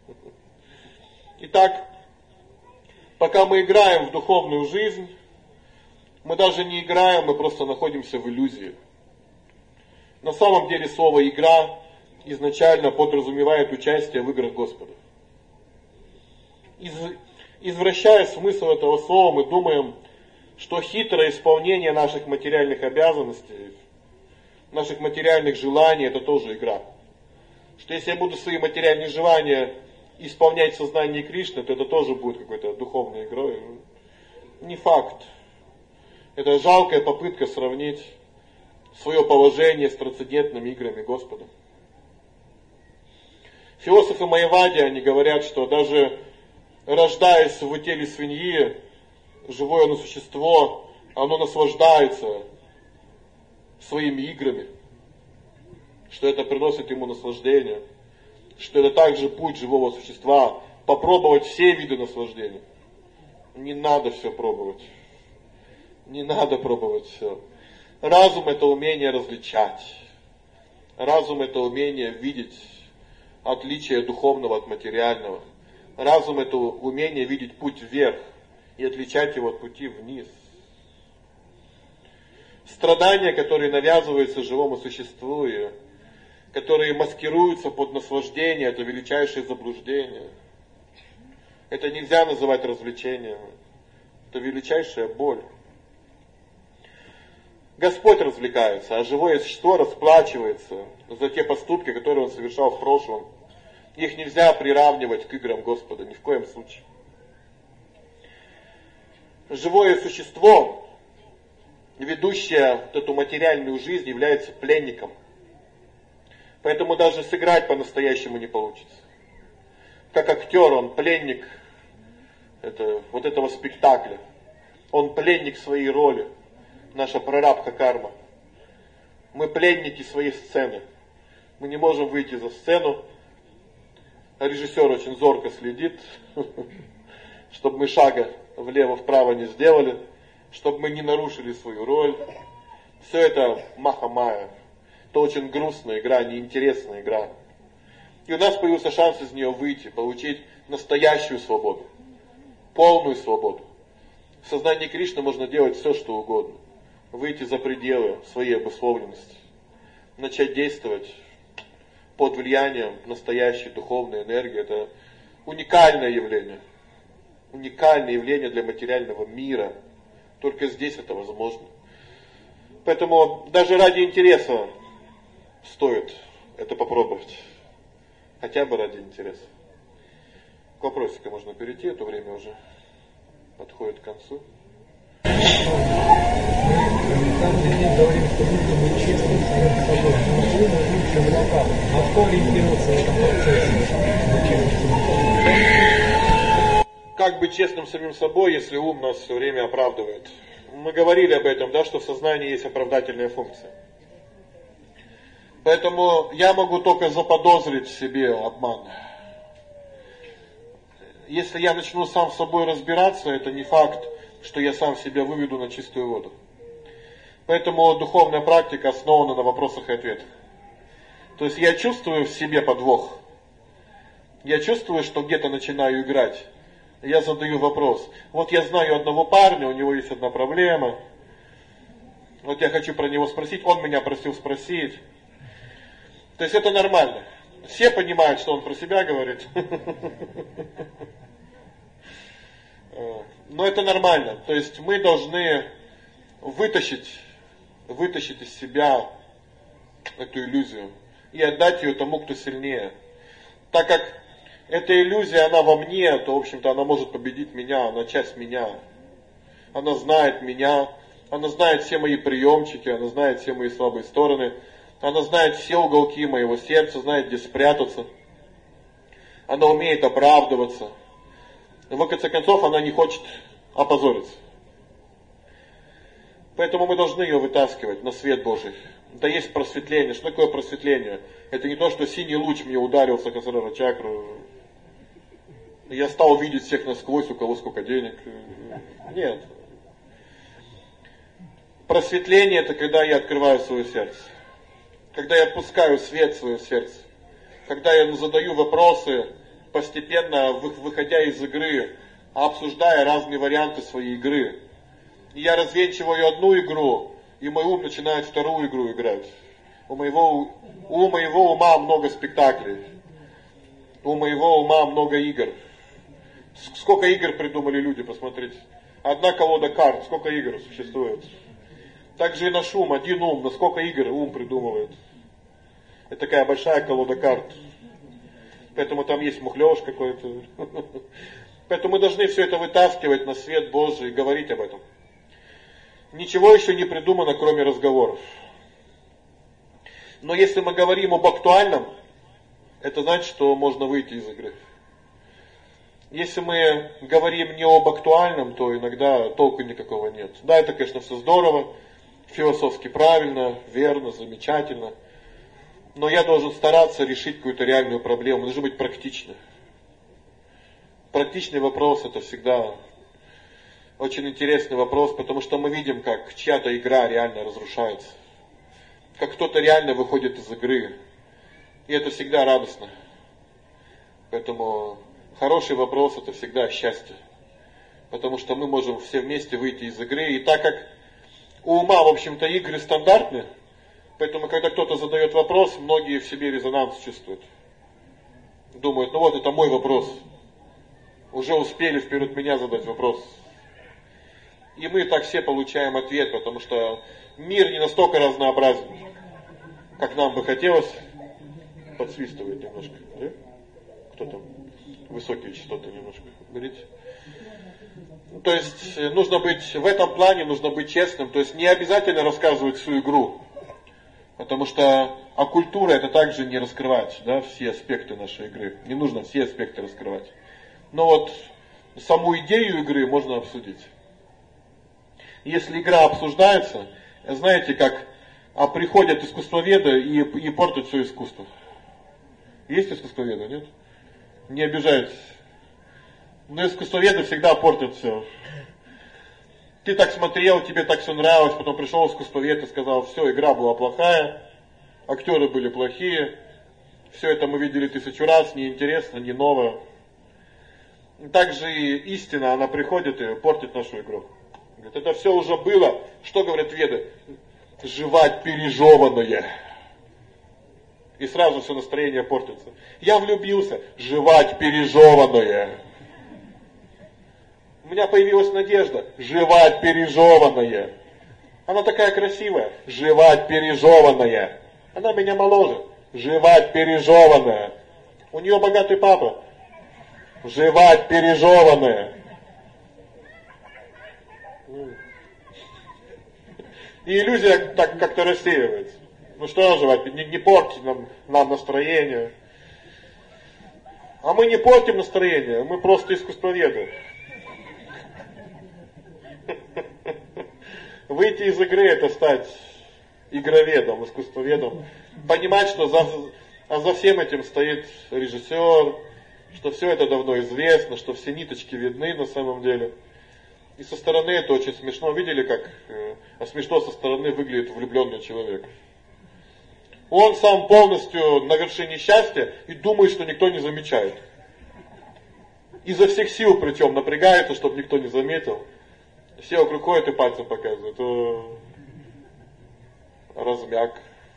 Итак, пока мы играем в духовную жизнь, мы даже не играем, мы просто находимся в иллюзии. На самом деле слово «игра» изначально подразумевает участие в играх Господа. Извращая смысл этого слова, мы думаем, что хитрое исполнение наших материальных обязанностей, наших материальных желаний, это тоже игра. Что если я буду свои материальные желания исполнять в сознании Кришны, то это тоже будет какой-то духовной игрой. Не факт. Это жалкая попытка сравнить свое положение с трансцендентными играми Господа. Философы Майявади, они говорят, что даже рождаясь в теле свиньи, живое оно существо, оно наслаждается своими играми, что это приносит ему наслаждение, что это также путь живого существа, попробовать все виды наслаждения. Не надо все пробовать. Не надо пробовать все. Разум это умение различать. Разум это умение видеть отличие духовного от материального. Разум это умение видеть путь вверх и отличать его от пути вниз. Страдания, которые навязываются живому существу, и которые маскируются под наслаждение, это величайшее заблуждение. Это нельзя называть развлечением. Это величайшая боль. Господь развлекается, а живое существо расплачивается за те поступки, которые он совершал в прошлом. Их нельзя приравнивать к играм Господа, ни в коем случае. Живое существо, ведущее эту материальную жизнь, является пленником. Поэтому даже сыграть по-настоящему не получится. Как актер, он пленник вот этого спектакля. Он пленник своей роли. Наша прарабдха карма. Мы пленники своей сцены. Мы не можем выйти за сцену. Режиссер очень зорко следит, чтобы мы шага влево-вправо не сделали, чтобы мы не нарушили свою роль. Все это маха-майя. Это очень грустная игра, неинтересная игра. И у нас появился шанс из нее выйти, получить настоящую свободу. Полную свободу. В сознании Кришны можно делать все, что угодно. Выйти за пределы своей обусловленности. Начать действовать под влиянием настоящей духовной энергии. Это уникальное явление. Уникальное явление для материального мира. Только здесь это возможно. Поэтому даже ради интереса стоит это попробовать. Хотя бы ради интереса. К вопросику можно перейти, это время уже подходит к концу. Каждый день говорим, что нужно быть честным самим собой. Но вы лучше адвокат. А кто ориентировался в этом процессе? Как быть честным самим собой, если ум нас все время оправдывает? Мы говорили об этом, да, что в сознании есть оправдательная функция. Поэтому я могу только заподозрить в себе обман. Если я начну сам с собой разбираться, это не факт, что я сам себя выведу на чистую воду. Поэтому духовная практика основана на вопросах и ответах. То есть я чувствую в себе подвох. Я чувствую, что где-то начинаю играть. Я задаю вопрос. Вот я знаю одного парня, у него есть одна проблема. Вот я хочу про него спросить, он меня просил спросить. То есть это нормально. Все понимают, что он про себя говорит. Но это нормально. То есть мы должны вытащить из себя эту иллюзию и отдать ее тому, кто сильнее. Так как эта иллюзия, она во мне, то, в общем-то, она может победить меня, она часть меня. Она знает меня, она знает все мои приемчики, она знает все мои слабые стороны, она знает все уголки моего сердца, знает, где спрятаться. Она умеет оправдываться. В конце концов, она не хочет опозориться. Поэтому мы должны ее вытаскивать на свет Божий. Да есть просветление. Что такое просветление? Это не то, что синий луч мне ударил в сахасрара чакру. Я стал видеть всех насквозь, у кого сколько денег. Нет. Просветление это когда я открываю свое сердце. Когда я пускаю свет в свое сердце. Когда я задаю вопросы, постепенно выходя из игры, обсуждая разные варианты своей игры. И я развенчиваю одну игру, и мой ум начинает вторую игру играть. У моего ума много спектаклей. У моего ума много игр. Сколько игр придумали люди, посмотрите. Одна колода карт, сколько игр существует. Также и наш ум, один ум, но сколько игр ум придумывает. Это такая большая колода карт. Поэтому там есть мухлёж какой-то. Поэтому мы должны все это вытаскивать на свет Божий и говорить об этом. Ничего еще не придумано, кроме разговоров. Но если мы говорим об актуальном, это значит, что можно выйти из игры. Если мы говорим не об актуальном, то иногда толку никакого нет. Да, это, конечно, все здорово, философски правильно, верно, замечательно. Но я должен стараться решить какую-то реальную проблему, должен быть практичным. Практичный вопрос — это всегда очень интересный вопрос, потому что мы видим, как чья-то игра реально разрушается. Как кто-то реально выходит из игры. И это всегда радостно. Поэтому хороший вопрос — это всегда счастье. Потому что мы можем все вместе выйти из игры. И так как у ума, в общем-то, игры стандартны, поэтому, когда кто-то задает вопрос, многие в себе резонанс чувствуют. Думают, ну вот это мой вопрос. Уже успели вперед меня задать вопрос. И мы так все получаем ответ, потому что мир не настолько разнообразен, как нам бы хотелось. Подсвистывает немножко, да? Кто там? Высокие частоты немножко говорите. То есть нужно быть, в этом плане нужно быть честным. То есть не обязательно рассказывать всю игру. Потому что культура — это также не раскрывать, да, все аспекты нашей игры. Не нужно все аспекты раскрывать. Но вот саму идею игры можно обсудить. Если игра обсуждается, знаете, как приходят искусствоведы и портят все искусство. Есть искусствоведы, нет? Не обижайтесь. Но искусствоведы всегда портят все. Ты так смотрел, тебе так все нравилось, потом пришел искусствовед и сказал, все, игра была плохая, актеры были плохие, все это мы видели 1000 раз, неинтересно, не новое. Также и истина, она приходит и портит нашу игру. Говорит, это все уже было. Что говорят веды? Жевать пережеванное. И сразу все настроение портится. Я влюбился. Жевать пережеванное. У меня появилась надежда. Жевать пережеванное. Она такая красивая. Жевать пережеванное. Она меня моложе. Жевать пережеванное. У нее богатый папа. Жевать пережеванное. И иллюзия так как-то рассеивается. Ну что жевать, не портить нам настроение. А мы не портим настроение, мы просто искусствоведы. Выйти из игры — это стать игроведом, искусствоведом. Понимать, что за всем этим стоит режиссер, что все это давно известно, что все ниточки видны на самом деле. И со стороны это очень смешно. Видели, как смешно со стороны выглядит влюбленный человек? Он сам полностью на вершине счастья и думает, что никто не замечает. Изо всех сил причем напрягается, чтобы никто не заметил. Все вокруг ходят и пальцем показывают. Размяк.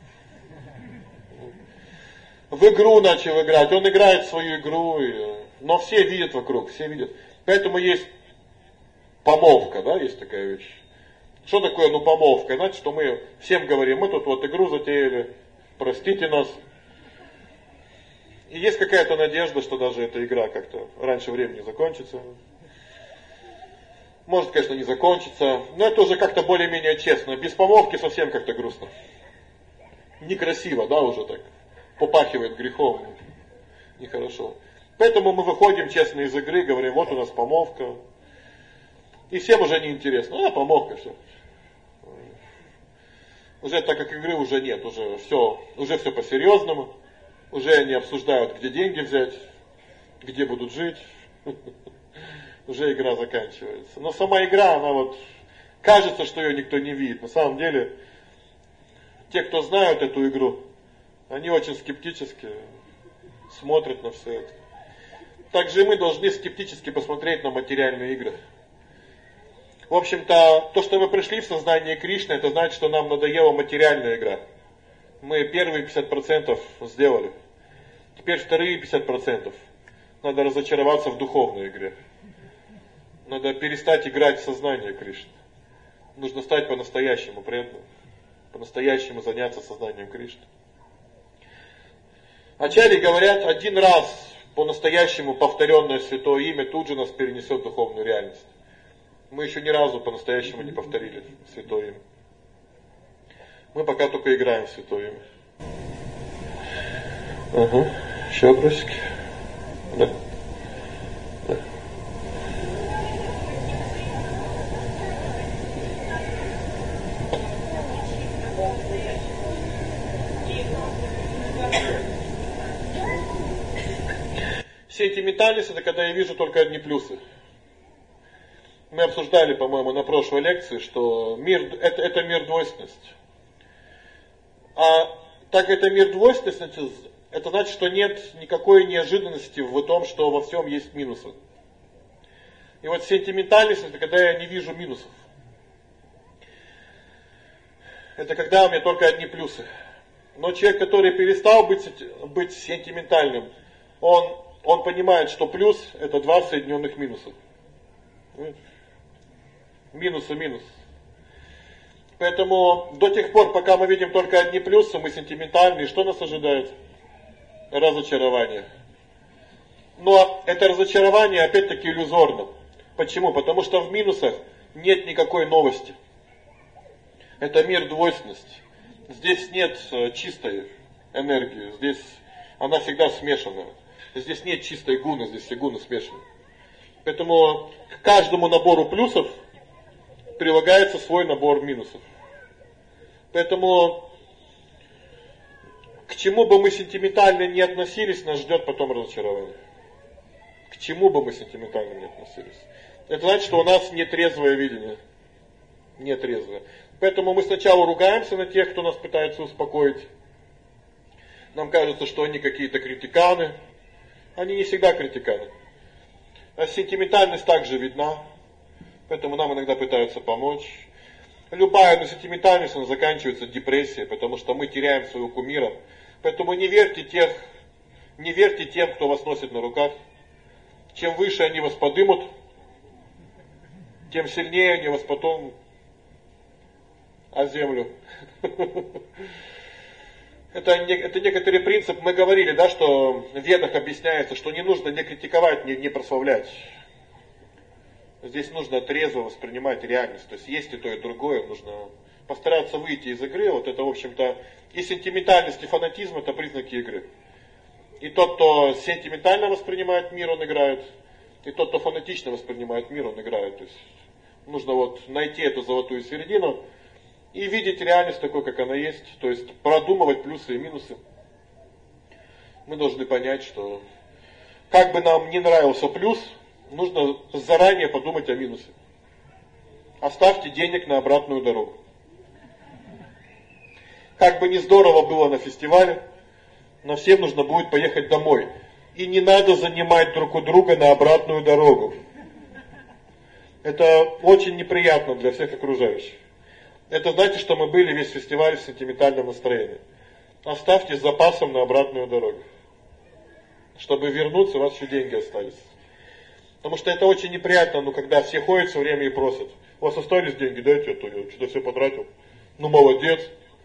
В игру начал играть. Он играет свою игру, но все видят вокруг, все видят. Поэтому есть помолвка, да, есть такая вещь. Что такое, помолвка? Значит, что мы всем говорим, мы тут вот игру затеяли, простите нас. И есть какая-то надежда, что даже эта игра как-то раньше времени закончится. Может, конечно, не закончится, но это уже как-то более-менее честно. Без помолвки совсем как-то грустно. Некрасиво, да, уже так. Попахивает грехом. Нехорошо. Поэтому мы выходим честно из игры, говорим, вот у нас помолвка. И всем уже не интересно. Помолвка, все. Уже так как игры уже нет, уже все по-серьезному. Уже они обсуждают, где деньги взять, где будут жить. Уже игра заканчивается. Но сама игра, она вот, кажется, что ее никто не видит. На самом деле, те, кто знают эту игру, они очень скептически смотрят на все это. Также и мы должны скептически посмотреть на материальные игры. В общем-то, то, что мы пришли в сознание Кришны, это значит, что нам надоела материальная игра. Мы первые 50% сделали. Теперь вторые 50%. Надо разочароваться в духовной игре. Надо перестать играть в сознание Кришны. Нужно стать по-настоящему преданным. По-настоящему заняться сознанием Кришны. Ачарьи говорят, один раз по-настоящему повторенное святое имя тут же нас перенесет в духовную реальность. Мы еще ни разу по-настоящему не повторили святое имя. Мы пока только играем в святое имя. Ага. Еще вопросики? Да. Да. Сентиментальность — это когда я вижу только одни плюсы. Мы обсуждали, по-моему, на прошлой лекции, что мир это мир двойственности. А так это мир двойственности, это значит, что нет никакой неожиданности в том, что во всем есть минусы. И вот сентиментальность — это когда я не вижу минусов. Это когда у меня только одни плюсы. Но человек, который перестал быть сентиментальным, он понимает, что плюс — это два соединенных минуса. Минус и минус. Поэтому до тех пор, пока мы видим только одни плюсы, мы сентиментальны, что нас ожидает? Разочарование. Но это разочарование опять-таки иллюзорно. Почему? Потому что в минусах нет никакой новости. Это мир двойственности. Здесь нет чистой энергии, здесь она всегда смешанная. Здесь нет чистой гуны, здесь все гуны смешаны. Поэтому к каждому набору плюсов прилагается свой набор минусов. Поэтому к чему бы мы сентиментально не относились, нас ждет потом разочарование. К чему бы мы сентиментально не относились. Это значит, что у нас нетрезвое видение. Нетрезвое. Поэтому мы сначала ругаемся на тех, кто нас пытается успокоить. Нам кажется, что они какие-то критиканы. Они не всегда критиканы. А сентиментальность также видна. Поэтому нам иногда пытаются помочь. Любая сентиментальность, она заканчивается депрессией, потому что мы теряем своего кумира. Поэтому не верьте тем, кто вас носит на руках. Чем выше они вас подымут, тем сильнее они вас потом о землю. Это некоторый принцип. Мы говорили, да, что в Ведах объясняется, что не нужно не критиковать, не прославлять. Здесь нужно трезво воспринимать реальность. То есть и то, и другое. Нужно постараться выйти из игры. Вот это, в общем-то, и сентиментальность, и фанатизм — это признаки игры. И тот, кто сентиментально воспринимает мир, он играет. И тот, кто фанатично воспринимает мир, он играет. То есть нужно вот найти эту золотую середину и видеть реальность такой, как она есть. То есть продумывать плюсы и минусы. Мы должны понять, что как бы нам не нравился плюс, нужно заранее подумать о минусе. Оставьте денег на обратную дорогу. Как бы не здорово было на фестивале, но всем нужно будет поехать домой. И не надо занимать друг у друга на обратную дорогу. Это очень неприятно для всех окружающих. Это значит, что мы были весь фестиваль в сентиментальном настроении. Оставьте с запасом на обратную дорогу. Чтобы вернуться, у вас еще деньги остались. Потому что это очень неприятно, когда все ходят все время и просят. У вас остались деньги, дайте, а то я что-то все потратил. Ну молодец.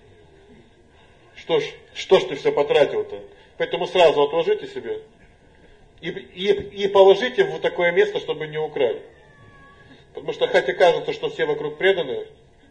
Что ж ты все потратил-то? Поэтому сразу отложите себе. И положите в такое место, чтобы не украли. Потому что хотя кажется, что все вокруг преданные,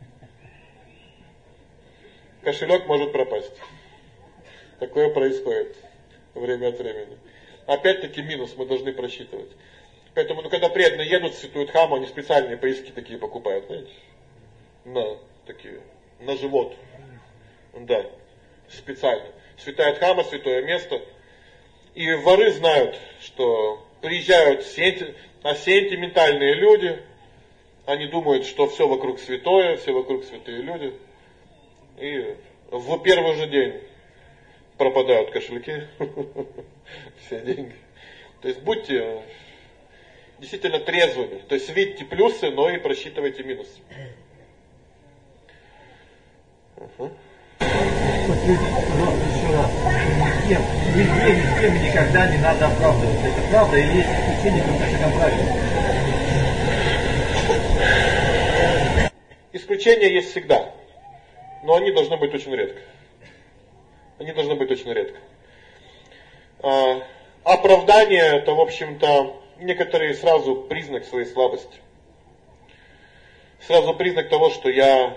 кошелек может пропасть. Такое происходит время от времени. Опять-таки минус мы должны просчитывать. Поэтому, когда преданные едут в Святую Дхаму, они специальные поиски такие покупают, знаете? На живот. Да, специально. Святая Дхама, святое место. И воры знают, что приезжают сентиментальные люди, они думают, что все вокруг святое, все вокруг святые люди. И в первый же день пропадают кошельки, все деньги. То есть будьте действительно трезвыми. То есть видите плюсы, но и просчитывайте минусы. Вот люди, но еще раз, никем, нигде, никем никогда не надо оправдываться. Это правда и есть исключение, как это правильно. Исключения есть всегда, но они должны быть очень редко. Они должны быть очень редко. Оправдание — это, в общем-то, некоторые сразу признак своей слабости. Сразу признак того, что я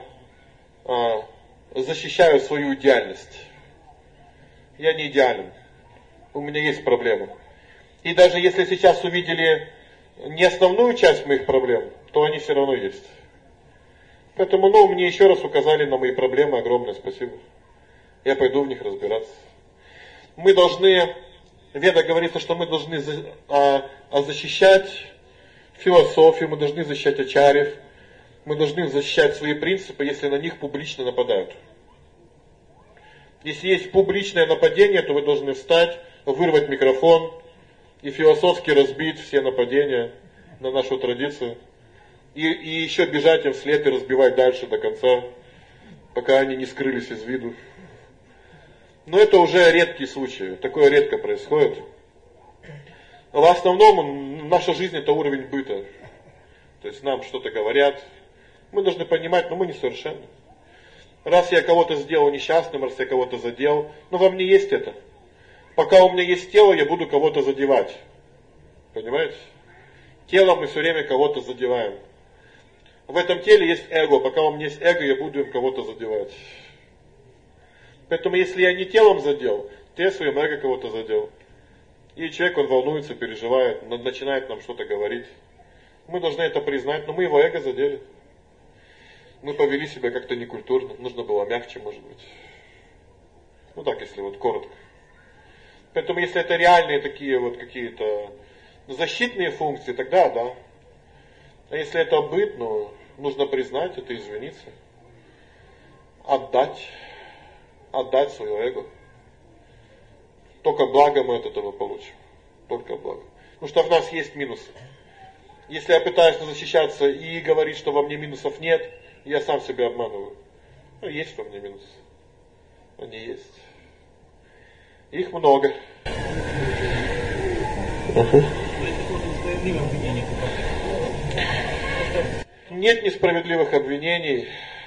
защищаю свою идеальность. Я не идеален. У меня есть проблемы. И даже если сейчас увидели не основную часть моих проблем, то они все равно есть. Поэтому, мне еще раз указали на мои проблемы. Огромное спасибо. Я пойду в них разбираться. Мы должны, в Ведах говорится, что мы должны защищать философию, мы должны защищать ачарьев, мы должны защищать свои принципы, если на них публично нападают. Если есть публичное нападение, то вы должны встать, вырвать микрофон и философски разбить все нападения на нашу традицию. И еще бежать им вслед и разбивать дальше до конца, пока они не скрылись из виду. Но это уже редкие случаи, такое редко происходит. В основном наша жизнь — это уровень быта. То есть нам что-то говорят, мы должны понимать, но мы несовершенны. Раз я кого-то сделал несчастным, раз я кого-то задел, во мне есть это. Пока у меня есть тело, я буду кого-то задевать. Понимаете? Телом мы все время кого-то задеваем. В этом теле есть эго. Пока у меня есть эго, я буду им кого-то задевать. Поэтому если я не телом задел, то я своим эго кого-то задел. И человек, он волнуется, переживает, начинает нам что-то говорить. Мы должны это признать, но мы его эго задели. Мы повели себя как-то некультурно. Нужно было мягче, может быть. Так, если коротко. Поэтому если это реальные такие какие-то защитные функции, тогда да. А если это быт, нужно признать это, извиниться. Отдать свое эго. Только благо мы от этого получим. Только благо. Потому что в нас есть минусы. Если я пытаюсь защищаться и говорить, что во мне минусов нет, я сам себя обманываю. Есть во мне минусы. Они есть. Их много. Нет несправедливых обвинений.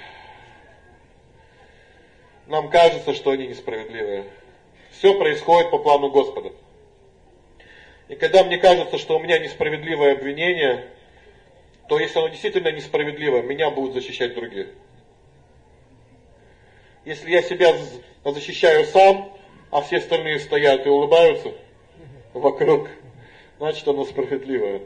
Нам кажется, что они несправедливые. Все происходит по плану Господа. И когда мне кажется, что у меня несправедливое обвинение, то если оно действительно несправедливое, меня будут защищать другие. Если я себя защищаю сам, а все остальные стоят и улыбаются вокруг, значит оно справедливое.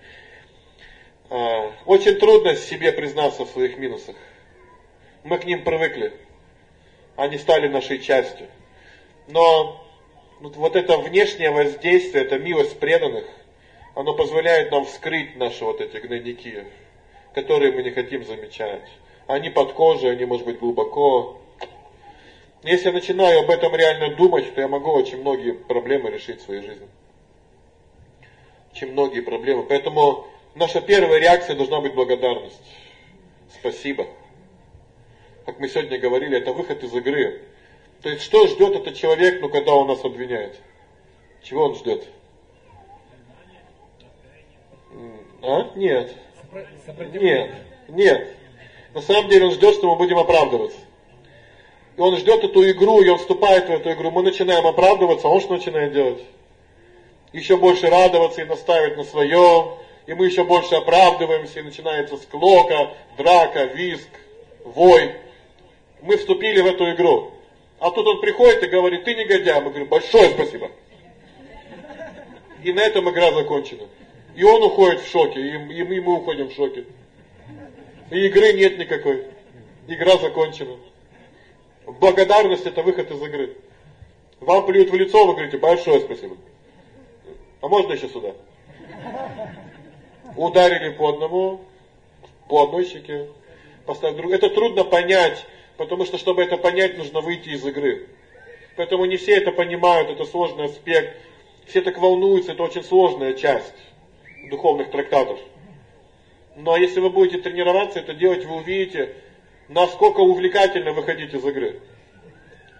Очень трудно себе признаться в своих минусах. Мы к ним привыкли. Они стали нашей частью. Но вот это внешнее воздействие, это милость преданных, оно позволяет нам вскрыть наши эти гнойники, которые мы не хотим замечать. Они под кожей, они, может быть, глубоко. Если я начинаю об этом реально думать, то я могу очень многие проблемы решить в своей жизни. Очень многие проблемы. Поэтому наша первая реакция должна быть благодарность. Спасибо. Как мы сегодня говорили, это выход из игры. То есть, что ждет этот человек, когда он нас обвиняет? Чего он ждет? Нет. Нет. На самом деле он ждет, что мы будем оправдываться. И он ждет эту игру, и он вступает в эту игру. Мы начинаем оправдываться, а он что начинает делать? Еще больше радоваться и настаивать на своем. И мы еще больше оправдываемся, и начинается склока, драка, визг, вой. Мы вступили в эту игру. А тут он приходит и говорит: ты негодяй. Мы говорим: большое спасибо. И на этом игра закончена. И он уходит в шоке, и мы уходим в шоке. И игры нет никакой. Игра закончена. Благодарность — это выход из игры. Вам плюют в лицо, вы говорите: большое спасибо. А можно еще сюда? Ударили по одной щеке, поставили другую. Это трудно понять, потому что, чтобы это понять, нужно выйти из игры. Поэтому не все это понимают, это сложный аспект. Все так волнуются, это очень сложная часть духовных трактатов. Но если вы будете тренироваться это делать, вы увидите, насколько увлекательно выходить из игры.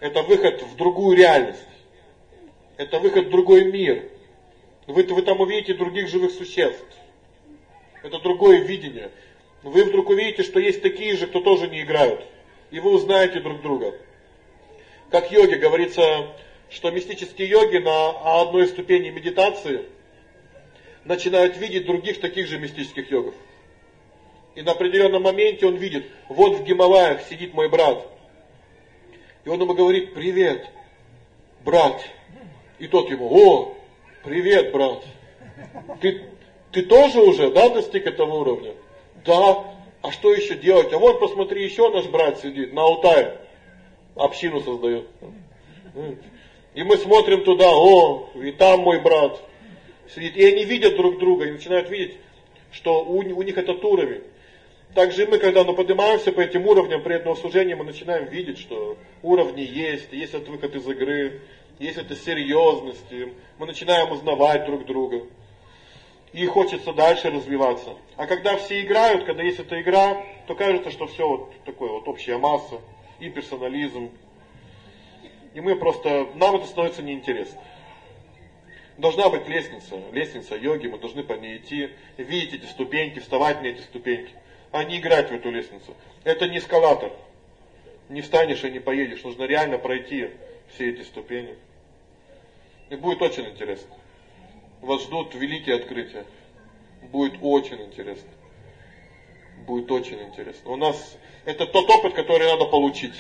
Это выход в другую реальность. Это выход в другой мир. Вы там увидите других живых существ. Это другое видение. Вы вдруг увидите, что есть такие же, кто тоже не играют. И вы узнаете друг друга. Как в йоге говорится, что мистические йоги на одной ступени медитации начинают видеть других таких же мистических йогов. И на определенном моменте он видит, вот в Гималаях сидит мой брат. И он ему говорит: привет, брат. И тот ему: о, привет, брат. Ты тоже уже, да, достиг этого уровня? Да. А что еще делать? А вот посмотри, еще наш брат сидит на Алтае. Общину создает. И мы смотрим туда: о, и там мой брат сидит. И они видят друг друга, и начинают видеть, что у них этот уровень. Также мы, когда поднимаемся по этим уровням преданного служения, мы начинаем видеть, что уровни есть этот выход из игры, есть эта серьезность. Мы начинаем узнавать друг друга. И хочется дальше развиваться. А когда все играют, когда есть эта игра, то кажется, что все вот такое вот общая масса и персонализм. И мы просто, нам это становится неинтересно. Должна быть лестница йоги, мы должны по ней идти, видеть эти ступеньки, вставать на эти ступеньки, а не играть в эту лестницу. Это не эскалатор. Не встанешь и не поедешь. Нужно реально пройти все эти ступени. И будет очень интересно. Вас ждут великие открытия. Будет очень интересно. Будет очень интересно. У нас это тот опыт, который надо получить.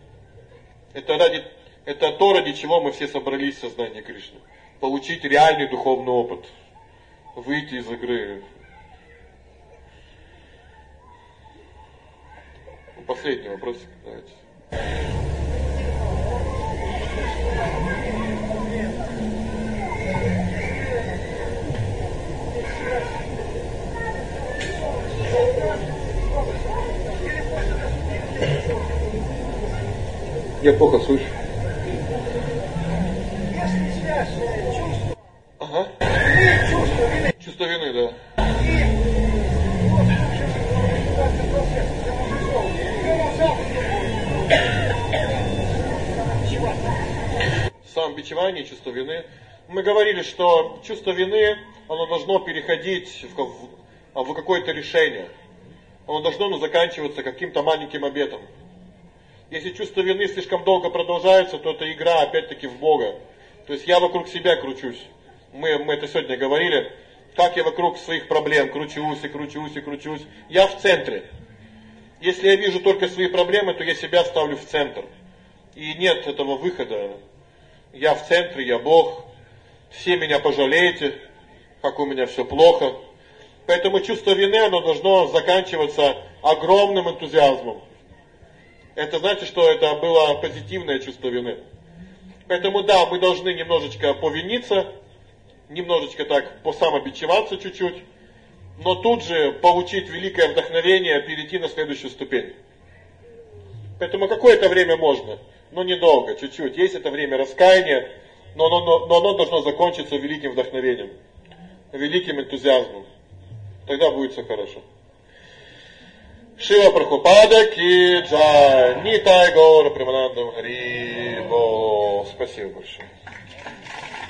Это то, ради чего мы все собрались в сознании Кришны. Получить реальный духовный опыт. Выйти из игры. Последний вопросик. Давайте. Я плохо слышу. Ага. Чувство вины, да. Самобичевание, чувство вины. Мы говорили, что чувство вины, оно должно переходить в какое-то решение. Оно должно заканчиваться каким-то маленьким обетом. Если чувство вины слишком долго продолжается, то это игра опять-таки в Бога. То есть я вокруг себя кручусь. Мы это сегодня говорили. Как я вокруг своих проблем кручусь и кручусь и кручусь. Я в центре. Если я вижу только свои проблемы, то я себя ставлю в центр. И нет этого выхода. Я в центре, я Бог. Все меня пожалеете, как у меня все плохо. Поэтому чувство вины, оно должно заканчиваться огромным энтузиазмом. Это значит, что это было позитивное чувство вины. Поэтому да, мы должны немножечко повиниться, немножечко так посамобичеваться чуть-чуть, но тут же получить великое вдохновение, перейти на следующую ступень. Поэтому какое-то время можно, но недолго, чуть-чуть. Есть это время раскаяния, но оно должно закончиться великим вдохновением, великим энтузиазмом. Тогда будет все хорошо. Шива Прабхупада ки джай, Нитай Гаура Преманандам Хари Бо. Спасибо большое.